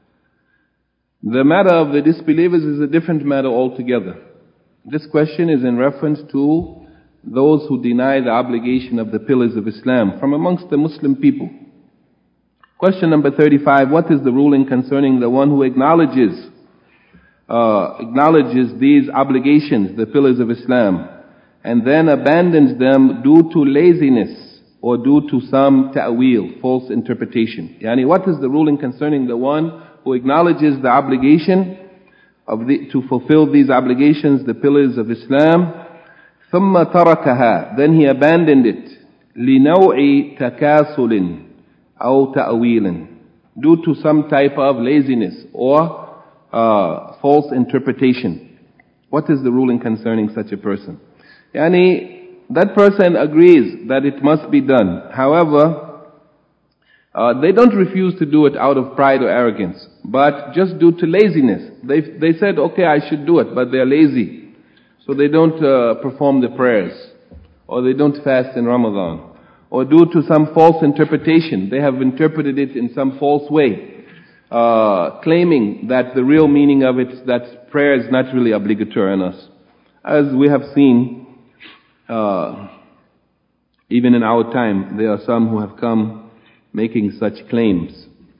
Speaker 1: The matter of the disbelievers is a different matter altogether. This question is in reference to those who deny the obligation of the pillars of Islam from amongst the Muslim people. Question number thirty-five, what is the ruling concerning the one who acknowledges Uh, acknowledges these obligations, the pillars of Islam, and then abandons them due to laziness or due to some ta'wil, false interpretation. Yani what is the ruling concerning the one who acknowledges the obligation of the, to fulfill these obligations, the pillars of Islam, ثم تركها, then he abandoned it, لنوع تكاسل أو تأويل, due to some type of laziness or Uh, false interpretation. What is the ruling concerning such a person? Yani, that person agrees that it must be done. However, uh, they don't refuse to do it out of pride or arrogance, but just due to laziness. They they said, okay, I should do it, but they're lazy. So they don't uh, perform the prayers, or they don't fast in Ramadan, or due to some false interpretation. They have interpreted it in some false way. Uh, claiming that the real meaning of it is that prayer is not really obligatory on us. As we have seen, uh, even in our time, there are some who have come making such claims.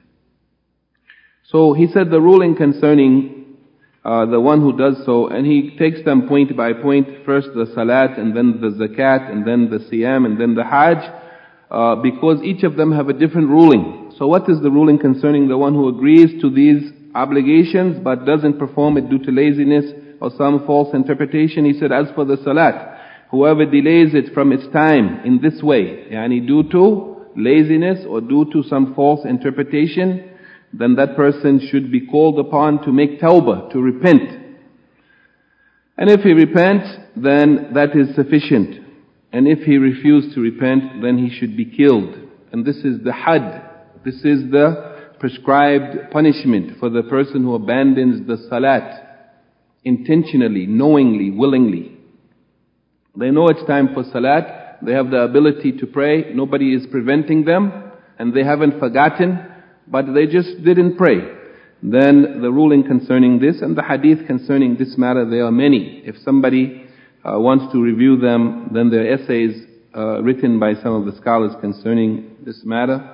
Speaker 1: So he said the ruling concerning uh, the one who does so, and he takes them point by point, first the salat, and then the zakat, and then the siyam, and then the hajj, uh, because each of them have a different ruling. So what is the ruling concerning the one who agrees to these obligations but doesn't perform it due to laziness or some false interpretation, he said, as for the salat, whoever delays it from its time in this way, yani due to laziness or due to some false interpretation, then that person should be called upon to make tawbah, to repent. And if he repents, then that is sufficient. And if he refused to repent, then he should be killed. And this is the had. This is the prescribed punishment for the person who abandons the salat intentionally, knowingly, willingly. They know it's time for salat. They have the ability to pray. Nobody is preventing them. And they haven't forgotten, but they just didn't pray. Then the ruling concerning this and the hadith concerning this matter, there are many. If somebody uh, wants to review them, then there are essays uh, written by some of the scholars concerning this matter.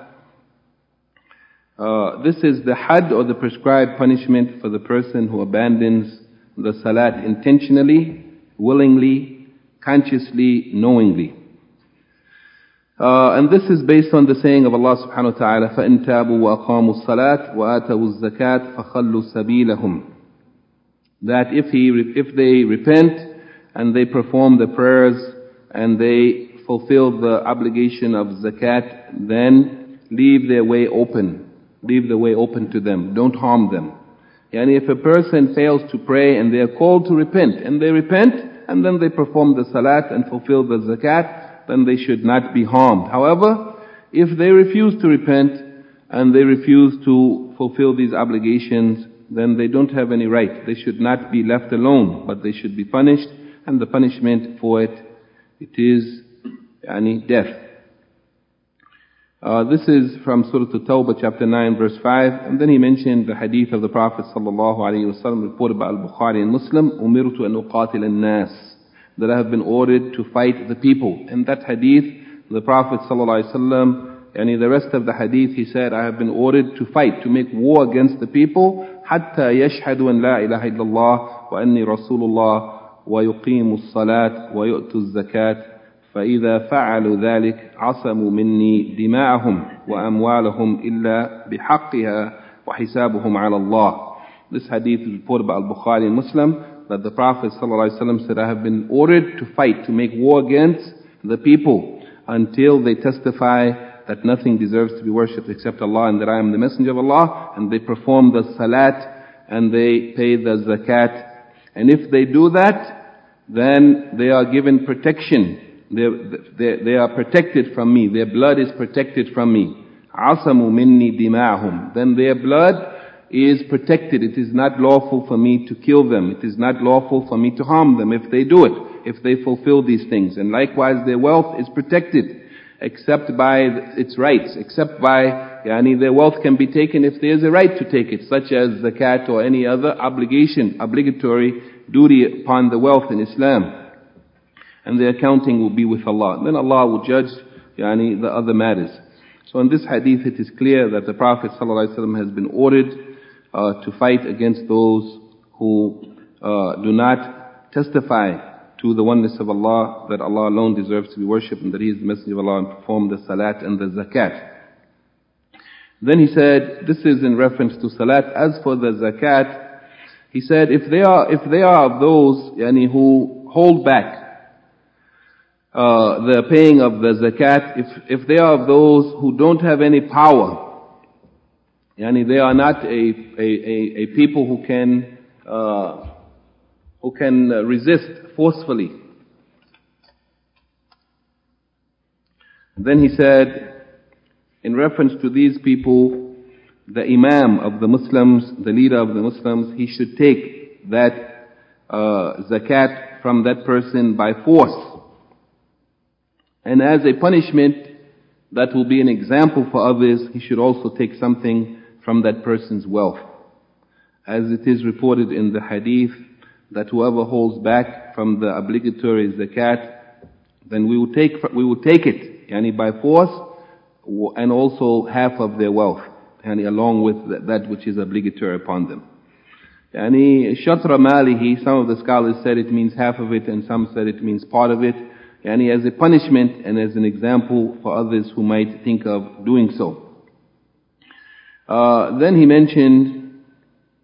Speaker 1: Uh, this is the had or the prescribed punishment for the person who abandons the salat intentionally, willingly, consciously, knowingly. Uh, and this is based on the saying of Allah subhanahu wa ta'ala, فَإِن تَابُوا وَأَقَامُوا الصَّلَاةِ وَآتَوُوا الزَّكَاةِ فَخَلُّوا سَبِيلَهُمْ. That if he, if they repent and they perform the prayers and they fulfill the obligation of zakat, then leave their way open. Leave the way open to them. Don't harm them. Yani if a person fails to pray and they are called to repent, and they repent and then they perform the salat and fulfill the zakat, then they should not be harmed. However, if they refuse to repent and they refuse to fulfill these obligations, then they don't have any right. They should not be left alone, but they should be punished, and the punishment for it, it is yani, death. Uh, this is from Surah At-Tawbah, chapter nine, verse five. And then he mentioned the hadith of the Prophet sallallahu alaihi wasallam, reported by Al-Bukhari and Muslim, "Umirtu an uqatil an-nas," that I have been ordered to fight the people. And that hadith, the Prophet sallallahu alaihi wasallam, and the rest of the hadith, he said, I have been ordered to fight, to make war against the people, حتى يشهدوا أن لا إله إلا الله وأني رسول الله ويقيموا الصلاة ويؤتوا الزكاة فإذا فعلوا ذلك عصموا مني دماءهم وأموالهم إلا بحقها وحسابهم على الله. This hadith is reported by Al-Bukhari and Muslim, that the Prophet ﷺ said, I have been ordered to fight, to make war against the people until they testify that nothing deserves to be worshipped except Allah and that I am the messenger of Allah, and they perform the salat and they pay the zakat. And if they do that, then they are given protection. They, they, they are protected from me. Their blood is protected from me. عَصَمُوا مِنِّي دِمَاءَهُمْ. Then their blood is protected. It is not lawful for me to kill them. It is not lawful for me to harm them if they do it, if they fulfill these things. And likewise their wealth is protected, except by its rights, except by, yani their wealth can be taken if there is a right to take it, such as zakat or any other obligation, obligatory duty upon the wealth in Islam. And the accounting will be with Allah. Then Allah will judge, yani the other matters. So in this hadith it is clear that the Prophet ﷺ has been ordered uh, to fight against those who uh, do not testify to the oneness of Allah, that Allah alone deserves to be worshipped and that He is the Messenger of Allah, and perform the salat and the zakat. Then he said, this is in reference to salat. As for the zakat, he said, if they are, if they are of those yani, who hold back uh, the paying of the zakat, if, if they are of those who don't have any power, yani they are not a, a, a, a people who can, uh, who can resist forcefully. Then he said, in reference to these people, the Imam of the Muslims, the leader of the Muslims, he should take that uh, zakat from that person by force. And as a punishment, that will be an example for others, he should also take something from that person's wealth. As it is reported in the hadith, that whoever holds back from the obligatory zakat, then we will take, we will take it, yani by force, and also half of their wealth, yani along with that which is obligatory upon them. Yani shatra malihi, some of the scholars said it means half of it, and some said it means part of it, yani as a punishment and as an example for others who might think of doing so. Uh, then he mentioned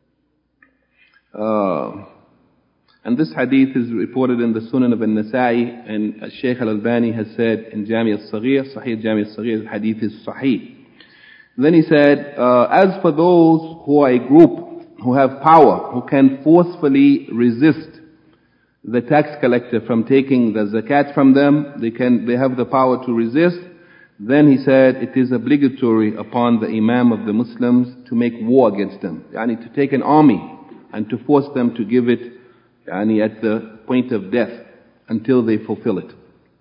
Speaker 1: Uh, and this hadith is reported in the Sunan of An-Nasa'i, and Shaykh Al-Albani has said in Jami Al-Saghir, Sahih Jami Al-Saghir, the hadith is Sahih. Then he said, uh, as for those who are a group who have power, who can forcefully resist the tax collector from taking the zakat from them, they can, they have the power to resist, then he said it is obligatory upon the Imam of the Muslims to make war against them. Yani to take an army and to force them to give it yani at the point of death until they fulfill it.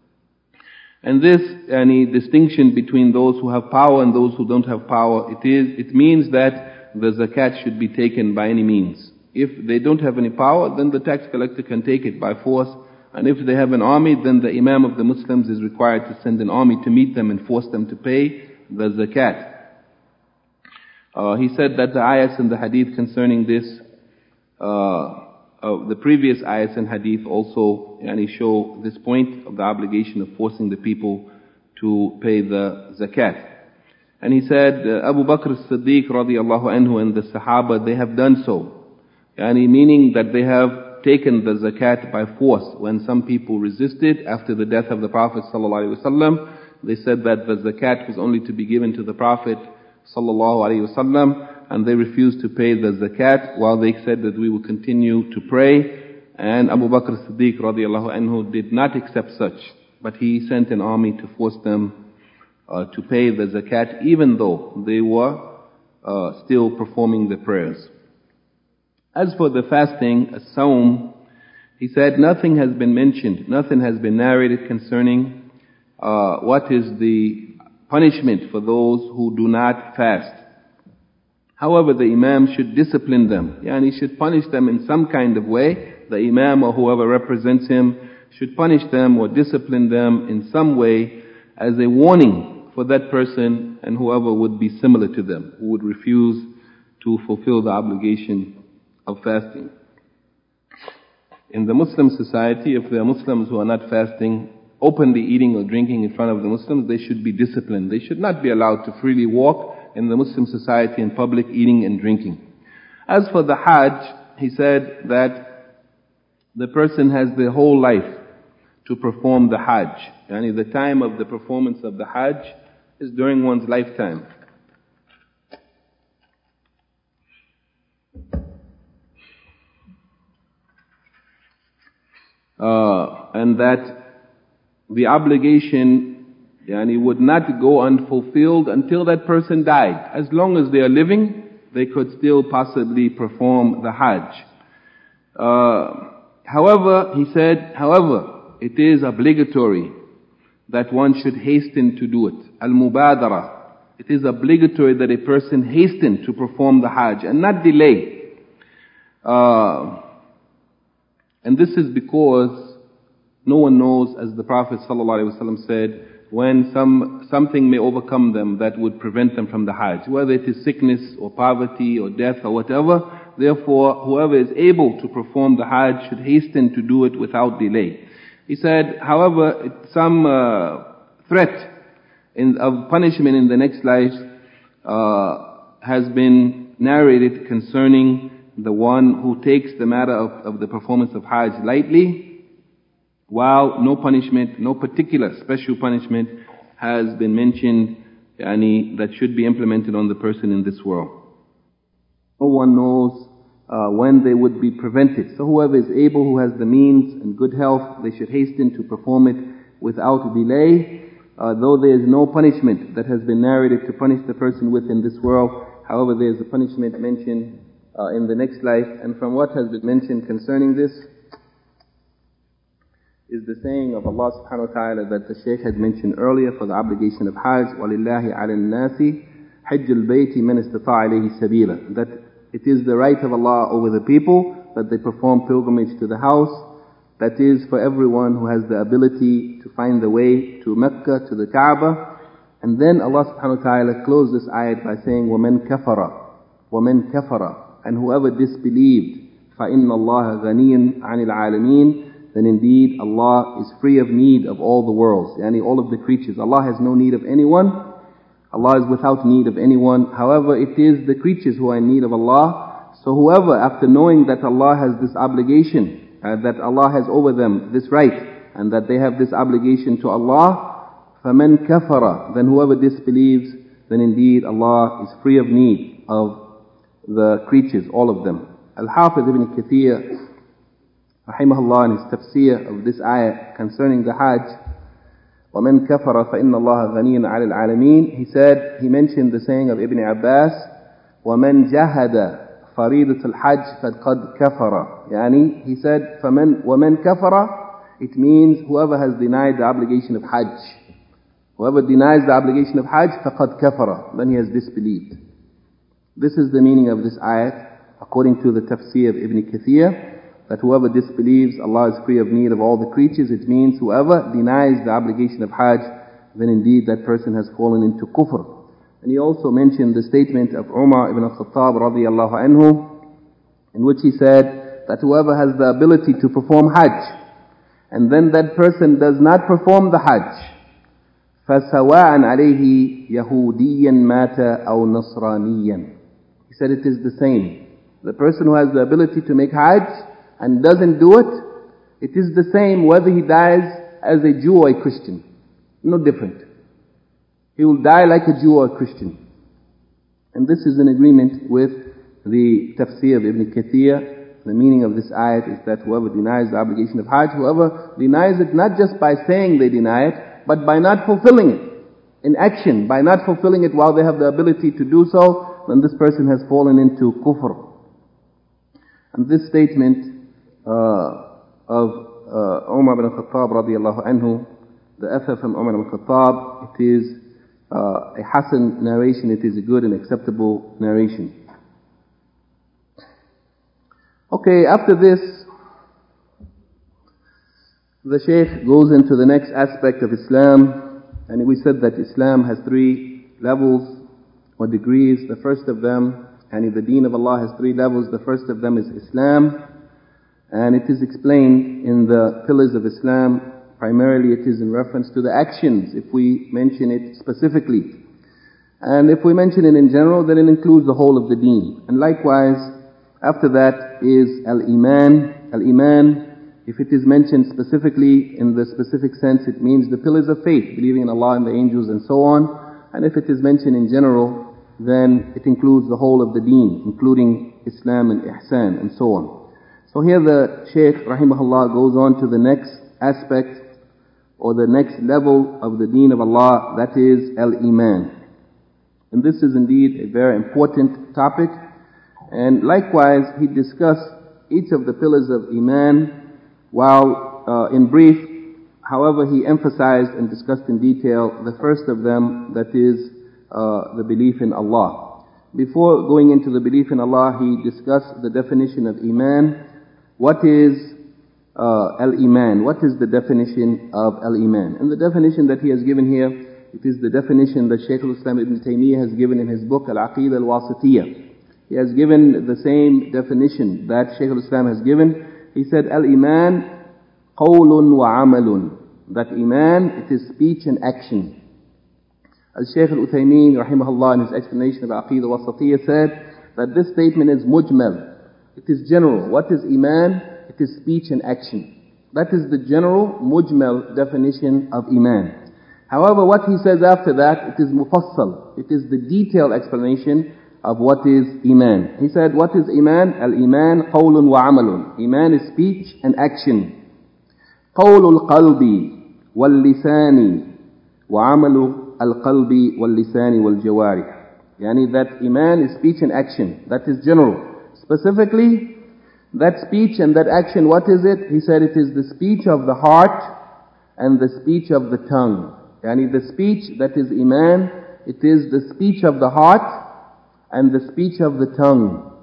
Speaker 1: And this yani distinction between those who have power and those who don't have power, it is it means that the zakat should be taken by any means. If they don't have any power, then the tax collector can take it by force. And if they have an army, then the Imam of the Muslims is required to send an army to meet them and force them to pay the zakat. Uh, he said that the ayahs and the hadith concerning this, uh, uh, the previous ayahs and hadith also yani, show this point of the obligation of forcing the people to pay the zakat. And he said, uh, Abu Bakr as-Siddiq radiallahu anhu and the Sahaba, they have done so. Yani meaning that they have taken the zakat by force. When some people resisted after the death of the Prophet sallallahu alaihi wasallam, they said that the zakat was only to be given to the Prophet sallallahu alaihi wasallam, and they refused to pay the zakat while they said that we will continue to pray. And Abu Bakr as-Siddiq radiallahu anhu did not accept such, but he sent an army to force them uh, to pay the zakat, even though they were uh, still performing the prayers. As for the fasting, as-sawm, he said nothing has been mentioned, nothing has been narrated concerning uh, what is the punishment for those who do not fast. However, the Imam should discipline them. Yani he should punish them in some kind of way. The Imam or whoever represents him should punish them or discipline them in some way as a warning for that person and whoever would be similar to them, who would refuse to fulfill the obligation of fasting. In the Muslim society, if there are Muslims who are not fasting, openly eating or drinking in front of the Muslims, they should be disciplined. They should not be allowed to freely walk in the Muslim society in public eating and drinking. As for the Hajj, he said that the person has the whole life to perform the Hajj. Yani the time of the performance of the Hajj is during one's lifetime. Uh, and that the obligation yani, would not go unfulfilled until that person died. As long as they are living, they could still possibly perform the Hajj. Uh, however, he said, however, it is obligatory that one should hasten to do it. Al-Mubadara. It is obligatory that a person hasten to perform the Hajj and not delay. Uh, and this is because no one knows, as the Prophet ﷺ said, when some something may overcome them that would prevent them from the Hajj, whether it is sickness or poverty or death or whatever. Therefore, whoever is able to perform the Hajj should hasten to do it without delay. He said, however, some uh, threat in, of punishment in the next life uh, has been narrated concerning the one who takes the matter of, of the performance of Hajj lightly, while no punishment, no particular special punishment has been mentioned yani, that should be implemented on the person in this world. No one knows uh, when they would be prevented. So whoever is able, who has the means and good health, they should hasten to perform it without delay, uh, though there is no punishment that has been narrated to punish the person with in this world. However, there is a punishment mentioned uh, in the next life. And from what has been mentioned concerning this, is the saying of Allah subhanahu wa ta'ala that the Shaykh had mentioned earlier for the obligation of Hajj, وَلِلَّهِ عَلَى النَّاسِ حَجُّ الْبَيْتِ مَنِ اسْتَطَاعَ إِلَيْهِ سَبِيلًا. That it is the right of Allah over the people that they perform pilgrimage to the house. That is for everyone who has the ability to find the way to Mecca, to the Kaaba. And then Allah subhanahu wa ta'ala closed this ayat by saying, وَمَنْ كَفَرَ وَمَنْ كَفَرَ And whoever disbelieved, فَإِنَّ اللَّهَ غَنِيٌّ عَنِ الْعَالَمِينَ Then indeed Allah is free of need of all the worlds, yani all of the creatures. Allah has no need of anyone. Allah is without need of anyone. However, it is the creatures who are in need of Allah. So whoever, after knowing that Allah has this obligation, uh, that Allah has over them this right, and that they have this obligation to Allah, فَمَنْ كَفَرَ, then whoever disbelieves, then indeed Allah is free of need of the creatures, all of them. Al-Hafiz ibn Kathir, rahimahullah, in his tafsir of this ayah concerning the Hajj, وَمَنْ كَفَرَ فَإِنَّ اللَّهَ غَنِيٌّ عَلَى الْعَالَمِينَ, he said, he mentioned the saying of Ibn Abbas, وَمَنْ جَهَدَ فَرِيضَةَ الْحَجِّ فَقَدْ كَفَرَ. Yani, he said, فَمَنْ وَمَنْ كَفَرَ, it means whoever has denied the obligation of Hajj. Whoever denies the obligation of Hajj, فَقَدْ كَفَرَ, then he has disbelieved. This is the meaning of this ayat, according to the tafsir of Ibn Kathir, that whoever disbelieves Allah is free of need of all the creatures. It means whoever denies the obligation of Hajj, then indeed that person has fallen into kufr. And he also mentioned the statement of Umar ibn al-Khattab radiyallahu anhu, in which he said that whoever has the ability to perform Hajj, and then that person does not perform the Hajj, فَسَوَاءً عَلَيْهِ يَهُودِيًّا مَاتَ أَوْ نَصْرَانِيًّا. He said it is the same. The person who has the ability to make Hajj and doesn't do it, it is the same whether he dies as a Jew or a Christian. No different. He will die like a Jew or a Christian. And this is in agreement with the tafsir of Ibn Kathir. The meaning of this ayat is that whoever denies the obligation of Hajj, whoever denies it not just by saying they deny it, but by not fulfilling it in action, by not fulfilling it while they have the ability to do so, then this person has fallen into kufr. And this statement uh, of uh, Umar ibn al-Khattab radiyallahu anhu, the athar from Umar ibn al-Khattab, it is uh, a hasan narration, it is a good and acceptable narration. Okay, after this, the Shaykh goes into the next aspect of Islam, and we said that Islam has three levels or degrees. The first of them, and the deen of Allah has three levels. The first of them is Islam, and it is explained in the pillars of Islam. Primarily it is in reference to the actions, if we mention it specifically. And if we mention it in general, then it includes the whole of the deen. And likewise, after that is Al-Iman. Al-Iman, if it is mentioned specifically in the specific sense, it means the pillars of faith, believing in Allah and the angels and so on. And if it is mentioned in general, then it includes the whole of the deen, including Islam and Ihsan and so on. So here the Shaykh rahimahullah goes on to the next aspect or the next level of the deen of Allah, that is Al-Iman. And this is indeed a very important topic. And likewise, he discussed each of the pillars of Iman, while uh, in brief, however, he emphasized and discussed in detail the first of them, that is uh, the belief in Allah. Before going into the belief in Allah, he discussed the definition of Iman. What is uh, Al-Iman? What is the definition of Al-Iman? And the definition that he has given here, it is the definition that Shaykh al-Islam Ibn Taymiyyah has given in his book Al-Aqidah al-Wasitiyah. He has given the same definition that Shaykh al-Islam has given. He said, Al-Iman, qawlun wa amalun. That Iman, it is speech and action. As Shaykh al-Uthaymeen, rahimahullah, in his explanation of Aqidah al-Wasatiyah said, that this statement is mujmal. It is general. What is Iman? It is speech and action. That is the general, mujmal definition of Iman. However, what he says after that, it is mufassal. It is the detailed explanation of what is Iman. He said, what is Iman? Al-Iman, qawlun wa amalun. Iman is speech and action. Qawlul qalbi wal lisani wa amalu al-qalbi wal lisani wal jawarih. Yani that Iman is speech and action. That is general. Specifically, that speech and that action, what is it? He said it is the speech of the heart and the speech of the tongue. Yani the speech that is Iman, it is the speech of the heart and the speech of the tongue.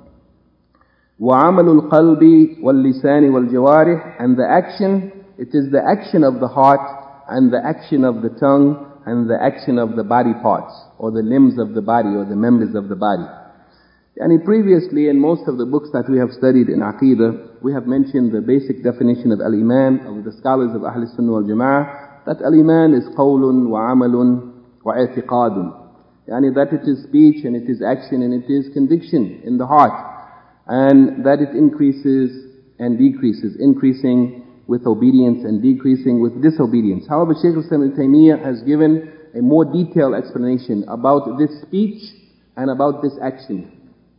Speaker 1: وَعَمَلُ الْقَلْبِ وَاللِّسَانِ وَالْجَوَارِحِ. And the action, it is the action of the heart and the action of the tongue and the action of the body parts, or the limbs of the body, or the members of the body. And previously, in most of the books that we have studied in Aqidah, we have mentioned the basic definition of Al-Iman of the scholars of Ahl Sunnah wal Jama'ah, that Al-Iman is qawlun wa amalun wa i'tiqadun. Yani that it is speech and it is action and it is conviction in the heart. and that it increases and decreases, increasing with obedience and decreasing with disobedience. However, Shaykh al-Islam Ibn Taymiyyah has given a more detailed explanation about this speech and about this action.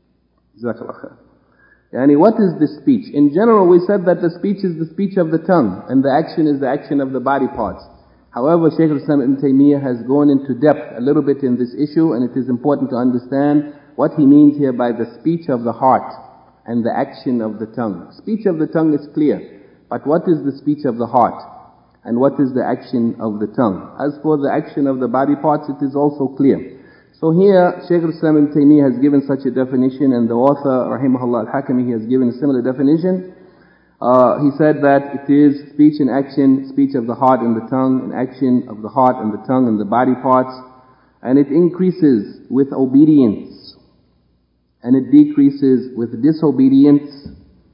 Speaker 1: Yani, what is this speech? In general, we said that the speech is the speech of the tongue and the action is the action of the body parts. However, Shaykh al-Islam Ibn Taymiyyah has gone into depth a little bit in this issue, and it is important to understand what he means here by the speech of the heart and the action of the tongue. Speech of the tongue is clear, but what is the speech of the heart? And what is the action of the tongue? As for the action of the body parts, it is also clear. So here, Shaykh al-Islam Ibn Taymiyyah has given such a definition, and the author, Rahimahullah al-Hakami, he has given a similar definition. Uh, he said that it is speech and action, speech of the heart and the tongue, and action of the heart and the tongue and the body parts, and it increases with obedience, and it decreases with disobedience.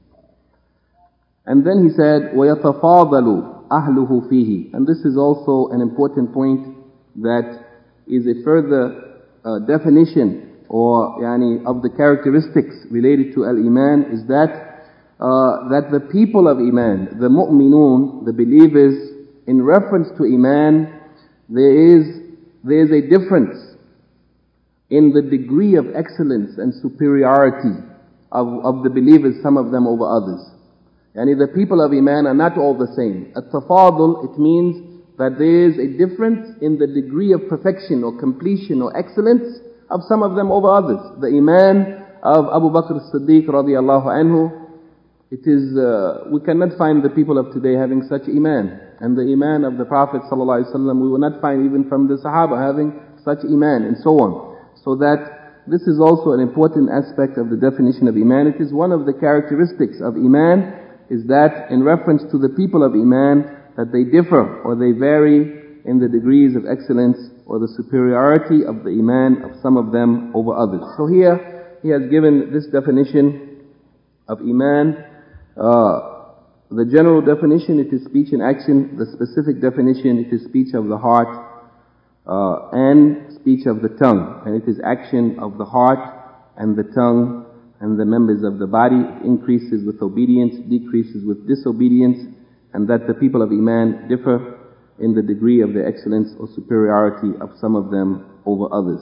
Speaker 1: And then he said, وَيَتَفَاضَلُ أَهْلُهُ فِيهِ. And this is also an important point that is a further uh, definition or yani, of the characteristics related to al-Iman, is that Uh, that the people of Iman, the mu'minun, the believers, in reference to Iman, there is, there is a difference in the degree of excellence and superiority of, of the believers, some of them over others. Yani the people of Iman are not all the same. At-tafadul, it means that there is a difference in the degree of perfection or completion or excellence of some of them over others. The Iman of Abu Bakr as-Siddiq radiallahu anhu, it is, uh, we cannot find the people of today having such Iman. And the Iman of the Prophet ﷺ, we will not find even from the Sahaba having such Iman, and so on. So that this is also an important aspect of the definition of Iman. It is one of the characteristics of Iman, is that in reference to the people of Iman, that they differ or they vary in the degrees of excellence or the superiority of the Iman of some of them over others. So here, he has given this definition of Iman. Uh, the general definition, it is speech and action. The specific definition, it is speech of the heart uh, and speech of the tongue. And it is action of the heart and the tongue and the members of the body. It increases with obedience, decreases with disobedience, and that the people of Iman differ in the degree of their excellence or superiority of some of them over others.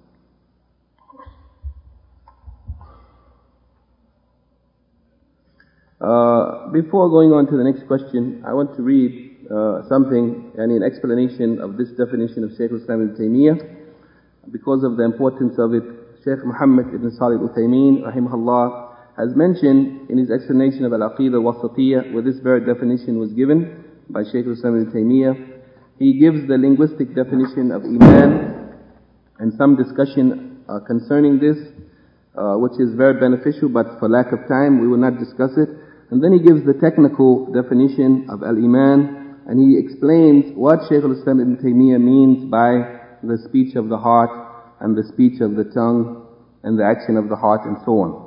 Speaker 1: Uh, before going on to the next question, I want to read uh, something, and an explanation of this definition of Shaykh al-Islam Ibn Taymiyyah. Because of the importance of it, Shaykh Muhammad ibn Salih al-Uthaymeen, rahimahullah, has mentioned in his explanation of Al-Aqidah al-Wasatiyah, where this very definition was given by Shaykh al-Islam Ibn Taymiyyah. He gives the linguistic definition of Iman and some discussion uh, concerning this, uh, which is very beneficial, but for lack of time, we will not discuss it. And then he gives the technical definition of Al-Iman, and he explains what Shaykh al-Islam Ibn Taymiyyah means by the speech of the heart and the speech of the tongue and the action of the heart and so on.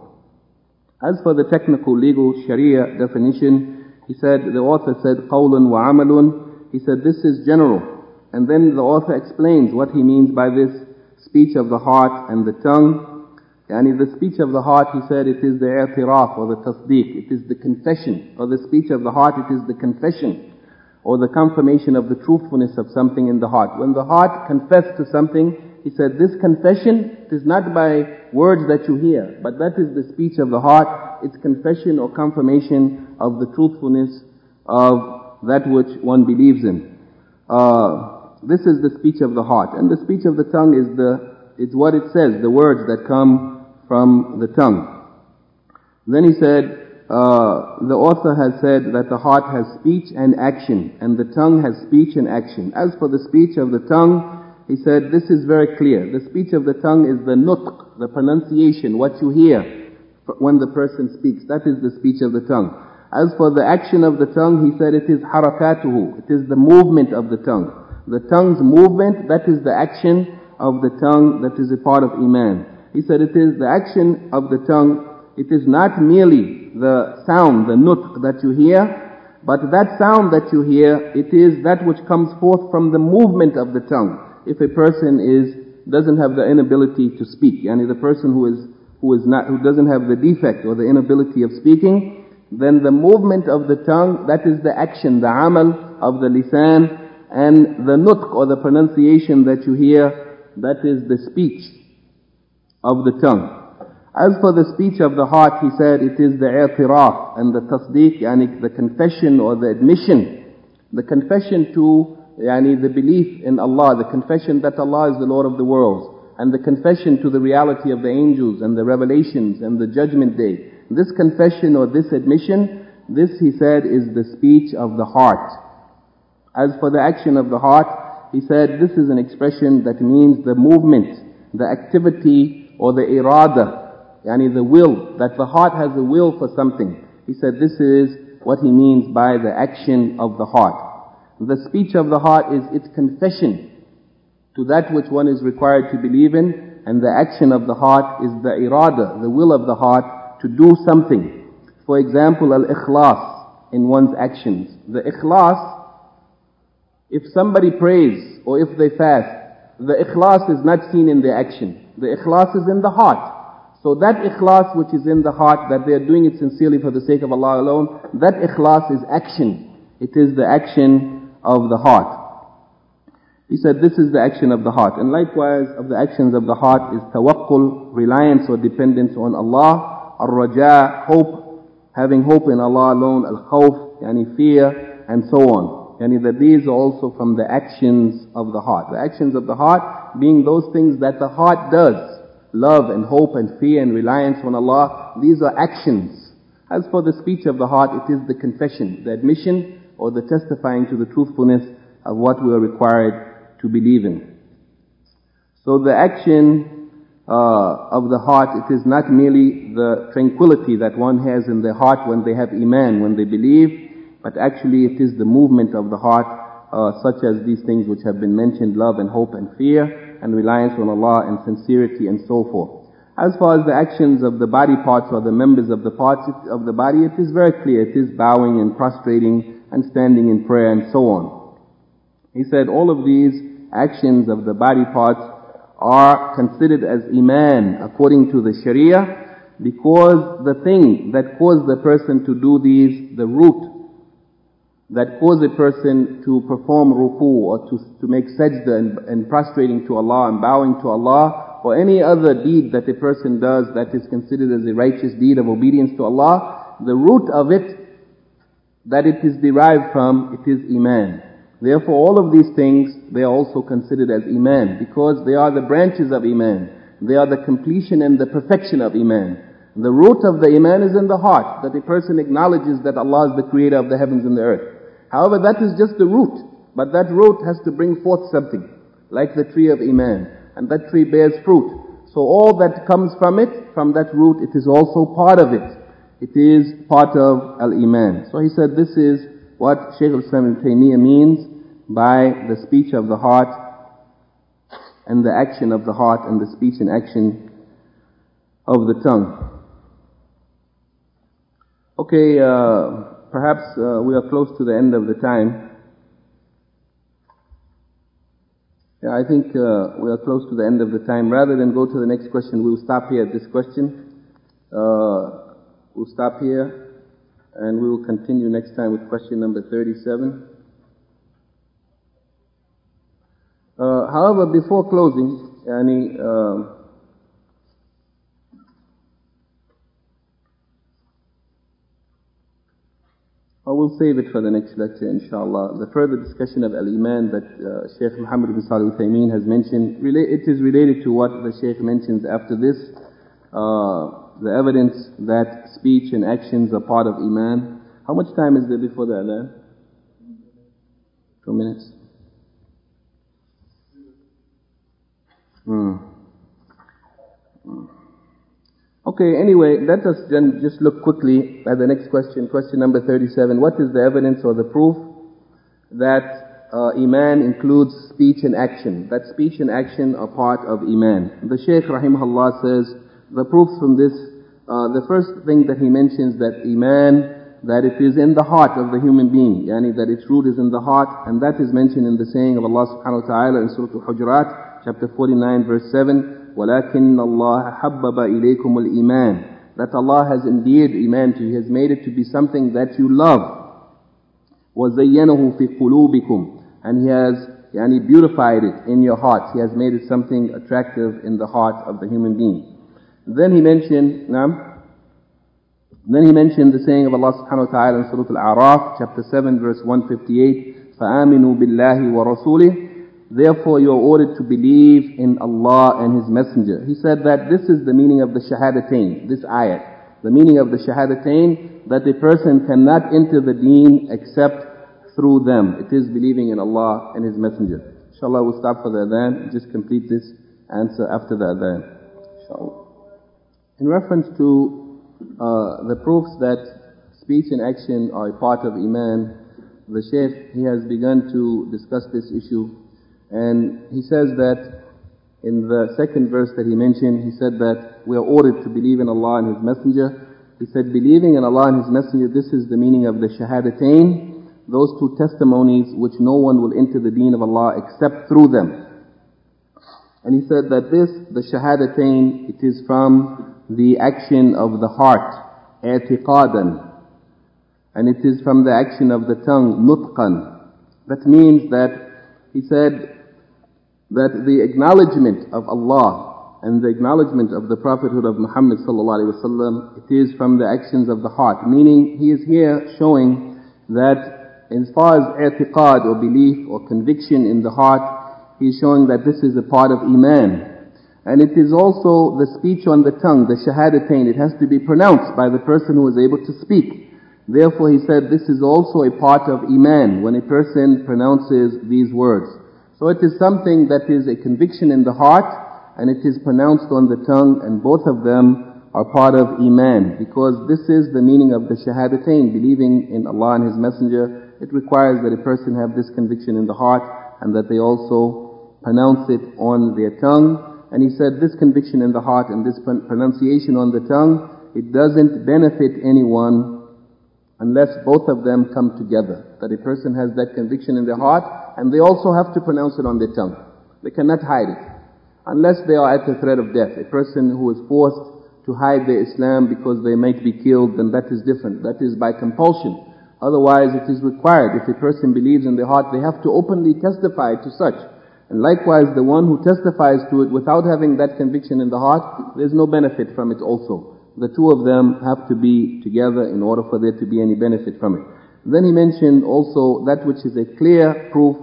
Speaker 1: As for the technical legal Sharia definition, he said, the author said, قَوْلٌ وَعَمَلٌ. He said, this is general. And then the author explains what he means by this speech of the heart and the tongue. Yani the speech of the heart, he said, it is the i'tiraf or the tasdeeq, it is the confession. Or the speech of the heart, it is the confession or the confirmation of the truthfulness of something in the heart. When the heart confesses to something, he said, this confession, it is not by words that you hear, but that is the speech of the heart. It's confession or confirmation of the truthfulness of that which one believes in. Uh, this is the speech of the heart. And the speech of the tongue is the, it's what it says, the words that come from the tongue. Then he said, uh, the author has said that the heart has speech and action, and the tongue has speech and action. As for the speech of the tongue, he said, this is very clear. The speech of the tongue is the nutq, the pronunciation, what you hear when the person speaks. That is the speech of the tongue. As for the action of the tongue, he said it is harakatuhu. It is the movement of the tongue. The tongue's movement, that is the action of the tongue, that is a part of Iman. He said it is the action of the tongue. It is not merely the sound, the nutq that you hear, but that sound that you hear, it is that which comes forth from the movement of the tongue. If a person is doesn't have the inability to speak, yani the person who is who is not, who doesn't have the defect or the inability of speaking, then the movement of the tongue, that is the action, the amal of the lisan, and the nutq or the pronunciation that you hear, that is the speech of the tongue. As for the speech of the heart, he said it is the i'tiraf and the tasdeeq, yani the confession or the admission, the confession to yani the belief in Allah, the confession that Allah is the Lord of the worlds, and the confession to the reality of the angels and the revelations and the judgment day. This confession or this admission, this he said is the speech of the heart. As for the action of the heart, he said this is an expression that means the movement, the activity or the irada, yani the will, that the heart has a will for something. He said this is what he means by the action of the heart. The speech of the heart is its confession to that which one is required to believe in, and the action of the heart is the irada, the will of the heart to do something. For example, al-ikhlas in one's actions. The ikhlas, if somebody prays or if they fast, the ikhlas is not seen in the action. The ikhlas is in the heart. So that ikhlas which is in the heart, that they are doing it sincerely for the sake of Allah alone, that ikhlas is action. It is the action of the heart. He said this is the action of the heart. And likewise of the actions of the heart is tawakkul, reliance or dependence on Allah, al-raja, hope, having hope in Allah alone, al-khawf, yani fear, and so on. Yani that these are also from the actions of the heart. The actions of the heart being those things that the heart does. Love and hope and fear and reliance on Allah, these are actions. As for the speech of the heart, it is the confession, the admission or the testifying to the truthfulness of what we are required to believe in. So the action uh, of the heart, it is not merely the tranquility that one has in their heart when they have iman, when they believe, but actually it is the movement of the heart, uh, such as these things which have been mentioned, love and hope and fear, and reliance on Allah and sincerity and so forth. As far as the actions of the body parts or the members of the parts of the body, it is very clear. It is bowing and prostrating and standing in prayer and so on. He said all of these actions of the body parts are considered as iman according to the Sharia, because the thing that caused the person to do these, the root that cause a person to perform ruku or to, to make sajda and, and prostrating to Allah and bowing to Allah, or any other deed that a person does that is considered as a righteous deed of obedience to Allah, the root of it, that it is derived from, it is iman. Therefore all of these things, they are also considered as iman, because they are the branches of iman. They are the completion and the perfection of iman. The root of the iman is in the heart, that a person acknowledges that Allah is the creator of the heavens and the earth. However, that is just the root, but that root has to bring forth something, like the tree of iman, and that tree bears fruit. So all that comes from it, from that root, it is also part of it. It is part of al-iman. So he said this is what Shaykh al-Islam ibn Taymiyyah means by the speech of the heart and the action of the heart and the speech and action of the tongue. Okay, uh, perhaps uh, we are close to the end of the time. Yeah, I think uh, we are close to the end of the time. Rather than go to the next question, we'll stop here at this question. Uh, we'll stop here and we will continue next time with question number thirty-seven. Uh, however, before closing, yani, uh, I will save it for the next lecture, inshallah. The further discussion of al-iman that uh, Shaykh Muhammad ibn Salih al-Uthaymeen has mentioned, it is related to what the Shaykh mentions after this. Uh, the evidence that speech and actions are part of iman. How much time is there before the adhan? Two minutes. Hmm. Okay, anyway, let us then just look quickly at the next question, question number thirty-seven. What is the evidence or the proof that uh, iman includes speech and action? That speech and action are part of iman. The Shaykh rahimahullah says, the proofs from this, uh, the first thing that he mentions that iman, that it is in the heart of the human being, yani that its root is in the heart, and that is mentioned in the saying of Allah subhanahu wa ta'ala in Surah Al-Hujurat, chapter forty-nine, verse seven, وَلَكِنَّ اللَّهَ حَبَّبَ إِلَيْكُمُ الْإِيمَانِ. That Allah has endeared Iman to you, He has made it to be something that you love. وَزَيَّنَهُ فِي قُلُوبِكُمْ. And He has yani, beautified it in your heart. He has made it something attractive in the heart of the human being. Then He mentioned, nah, then He mentioned the saying of Allah subhanahu wa ta'ala in Surah Al-A'raf, chapter seven, verse one fifty-eight, فَآمِنُوا بِاللَّهِ وَرَسُولِهِ. Therefore you are ordered to believe in Allah and His Messenger. He said that this is the meaning of the Shahadatain, this ayat. The meaning of the Shahadatain, that a person cannot enter the deen except through them. It is believing in Allah and His Messenger. Inshallah we'll stop for the adhan and just complete this answer after the adhan. Inshallah. In reference to uh, the proofs that speech and action are a part of Iman, the Shaykh, he has begun to discuss this issue. And he says that in the second verse that he mentioned, he said that we are ordered to believe in Allah and His Messenger. He said believing in Allah and His Messenger, this is the meaning of the Shahadatain, those two testimonies which no one will enter the deen of Allah except through them. And he said that this, the Shahadatain, it is from the action of the heart, i'tiqadan. And it is from the action of the tongue, nutqan. That means that he said that the acknowledgement of Allah and the acknowledgement of the prophethood of Muhammad sallallahu alaihi wasallam, it is from the actions of the heart. Meaning, he is here showing that as far as i'tiqad or belief or conviction in the heart, he is showing that this is a part of Iman. And it is also the speech on the tongue, the Shahadatain. It has to be pronounced by the person who is able to speak. Therefore, he said this is also a part of Iman when a person pronounces these words. So it is something that is a conviction in the heart and it is pronounced on the tongue, and both of them are part of Iman, because this is the meaning of the Shahadatain, believing in Allah and His Messenger. It requires that a person have this conviction in the heart and that they also pronounce it on their tongue. And he said this conviction in the heart and this pronunciation on the tongue, it doesn't benefit anyone unless both of them come together. That a person has that conviction in their heart and they also have to pronounce it on their tongue. They cannot hide it. Unless they are at the threat of death. A person who is forced to hide their Islam because they might be killed, then that is different. That is by compulsion. Otherwise it is required. If a person believes in their heart, they have to openly testify to such. And likewise, the one who testifies to it without having that conviction in the heart, there's no benefit from it also. The two of them have to be together in order for there to be any benefit from it. Then he mentioned also that which is a clear proof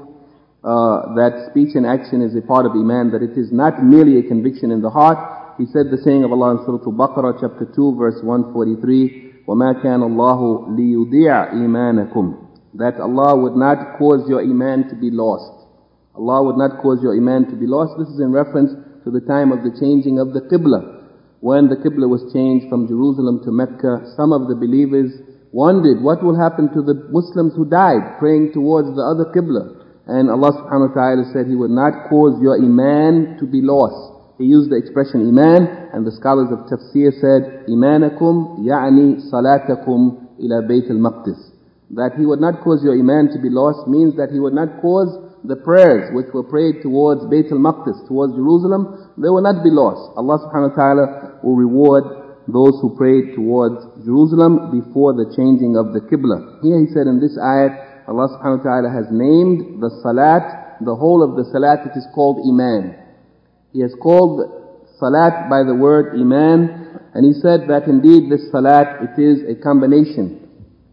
Speaker 1: uh, that speech and action is a part of Iman, that it is not merely a conviction in the heart. He said the saying of Allah in Surah Al-Baqarah, chapter two, verse one forty-three, وَمَا كَانَ اللَّهُ لِيُضِيعَ إِيمَانَكُمْ. That Allah would not cause your Iman to be lost. Allah would not cause your Iman to be lost. This is in reference to the time of the changing of the Qibla. When the Qibla was changed from Jerusalem to Mecca, some of the believers wondered what will happen to the Muslims who died praying towards the other Qibla. And Allah subhanahu wa ta'ala said He would not cause your Iman to be lost. He used the expression Iman, and the scholars of Tafsir said, Imanakum ya'ni salatakum ila Bayt al-Maqdis. That He would not cause your Iman to be lost means that He would not cause the prayers which were prayed towards Bayt al-Maqdis, towards Jerusalem, they will not be lost. Allah subhanahu wa ta'ala will reward those who prayed towards Jerusalem before the changing of the Qibla. Here he said in this ayat, Allah subhanahu wa ta'ala has named the Salat, the whole of the Salat, it is called Iman. He has called Salat by the word Iman, and he said that indeed this Salat, it is a combination,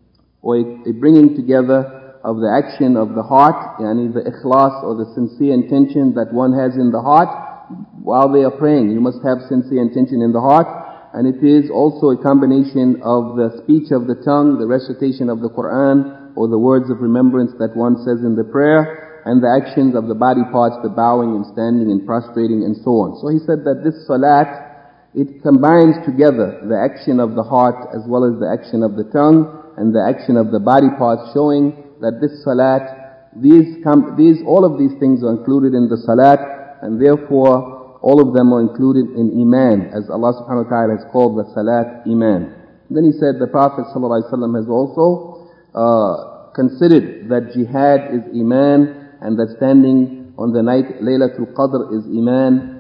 Speaker 1: or a, a bringing together of the action of the heart, yani the ikhlas or the sincere intention that one has in the heart while they are praying. You must have sincere intention in the heart. And it is also a combination of the speech of the tongue, the recitation of the Quran, or the words of remembrance that one says in the prayer, and the actions of the body parts, the bowing and standing and prostrating and so on. So he said that this salat, it combines together the action of the heart as well as the action of the tongue and the action of the body parts, showing that this salat, these come, these, all of these things are included in the salat, and therefore all of them are included in Iman, as Allah subhanahu wa ta'ala has called the salat Iman. Then he said the Prophet sallallahu alaihi wasallam has also uh, considered that jihad is Iman, and that standing on the night Laylatul Qadr is Iman,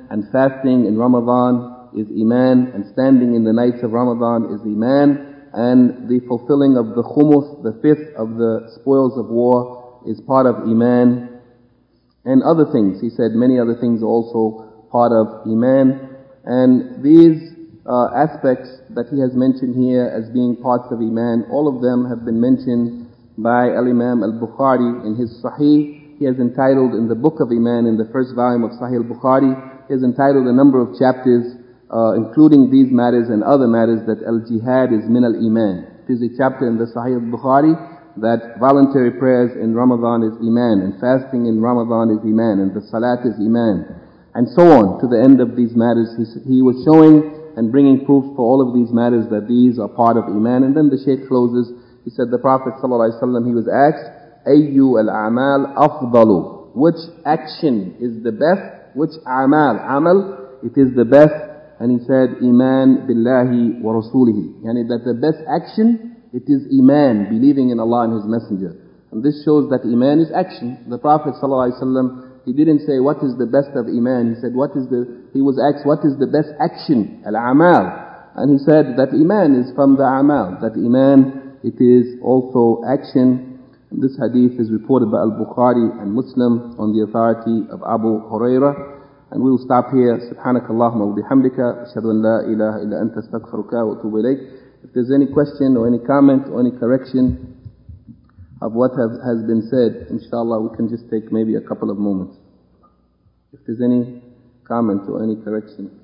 Speaker 1: and fasting in Ramadan is Iman, and standing in the nights of Ramadan is Iman, and the fulfilling of the khumuth, the fifth of the spoils of war, is part of Iman, and other things. He said many other things are also part of Iman, and these uh, aspects that he has mentioned here as being parts of Iman, all of them have been mentioned by Al-Imam Al-Bukhari in his Sahih. He has entitled in the book of Iman, in the first volume of Sahih Al-Bukhari, he has entitled a number of chapters, uh, including these matters and other matters, that Al-Jihad is min al-Iman. It is a chapter in the Sahih Al-Bukhari that voluntary prayers in Ramadan is Iman, and fasting in Ramadan is Iman, and the Salat is Iman, and so on to the end of these matters. He, he was showing and bringing proofs for all of these matters that these are part of Iman. And then the Shaykh closes. He said the Prophet ﷺ, he was asked, Ayyu al-a'mal afdalu, which action is the best? Which a'mal? Amal, it is the best. And he said, Iman billahi wa rasulihi. Yani that the best action, it is Iman, believing in Allah and His Messenger. And this shows that Iman is action. The Prophet ﷺ, he didn't say what is the best of Iman. He said what is the, he was asked what is the best action? Al-amal. And he said that Iman is from the amal. That Iman, it is also action. And this hadith is reported by Al-Bukhari and Muslim on the authority of Abu Hurairah. And we will stop here. Subhanakallahumma wa bihamdika. Ashhadu an la ilaha illa anta astaghfiruka wa atubu ilayk. If there's any question or any comment or any correction of what have, has been said, inshallah, we can just take maybe a couple of moments. If there's any comment or any correction.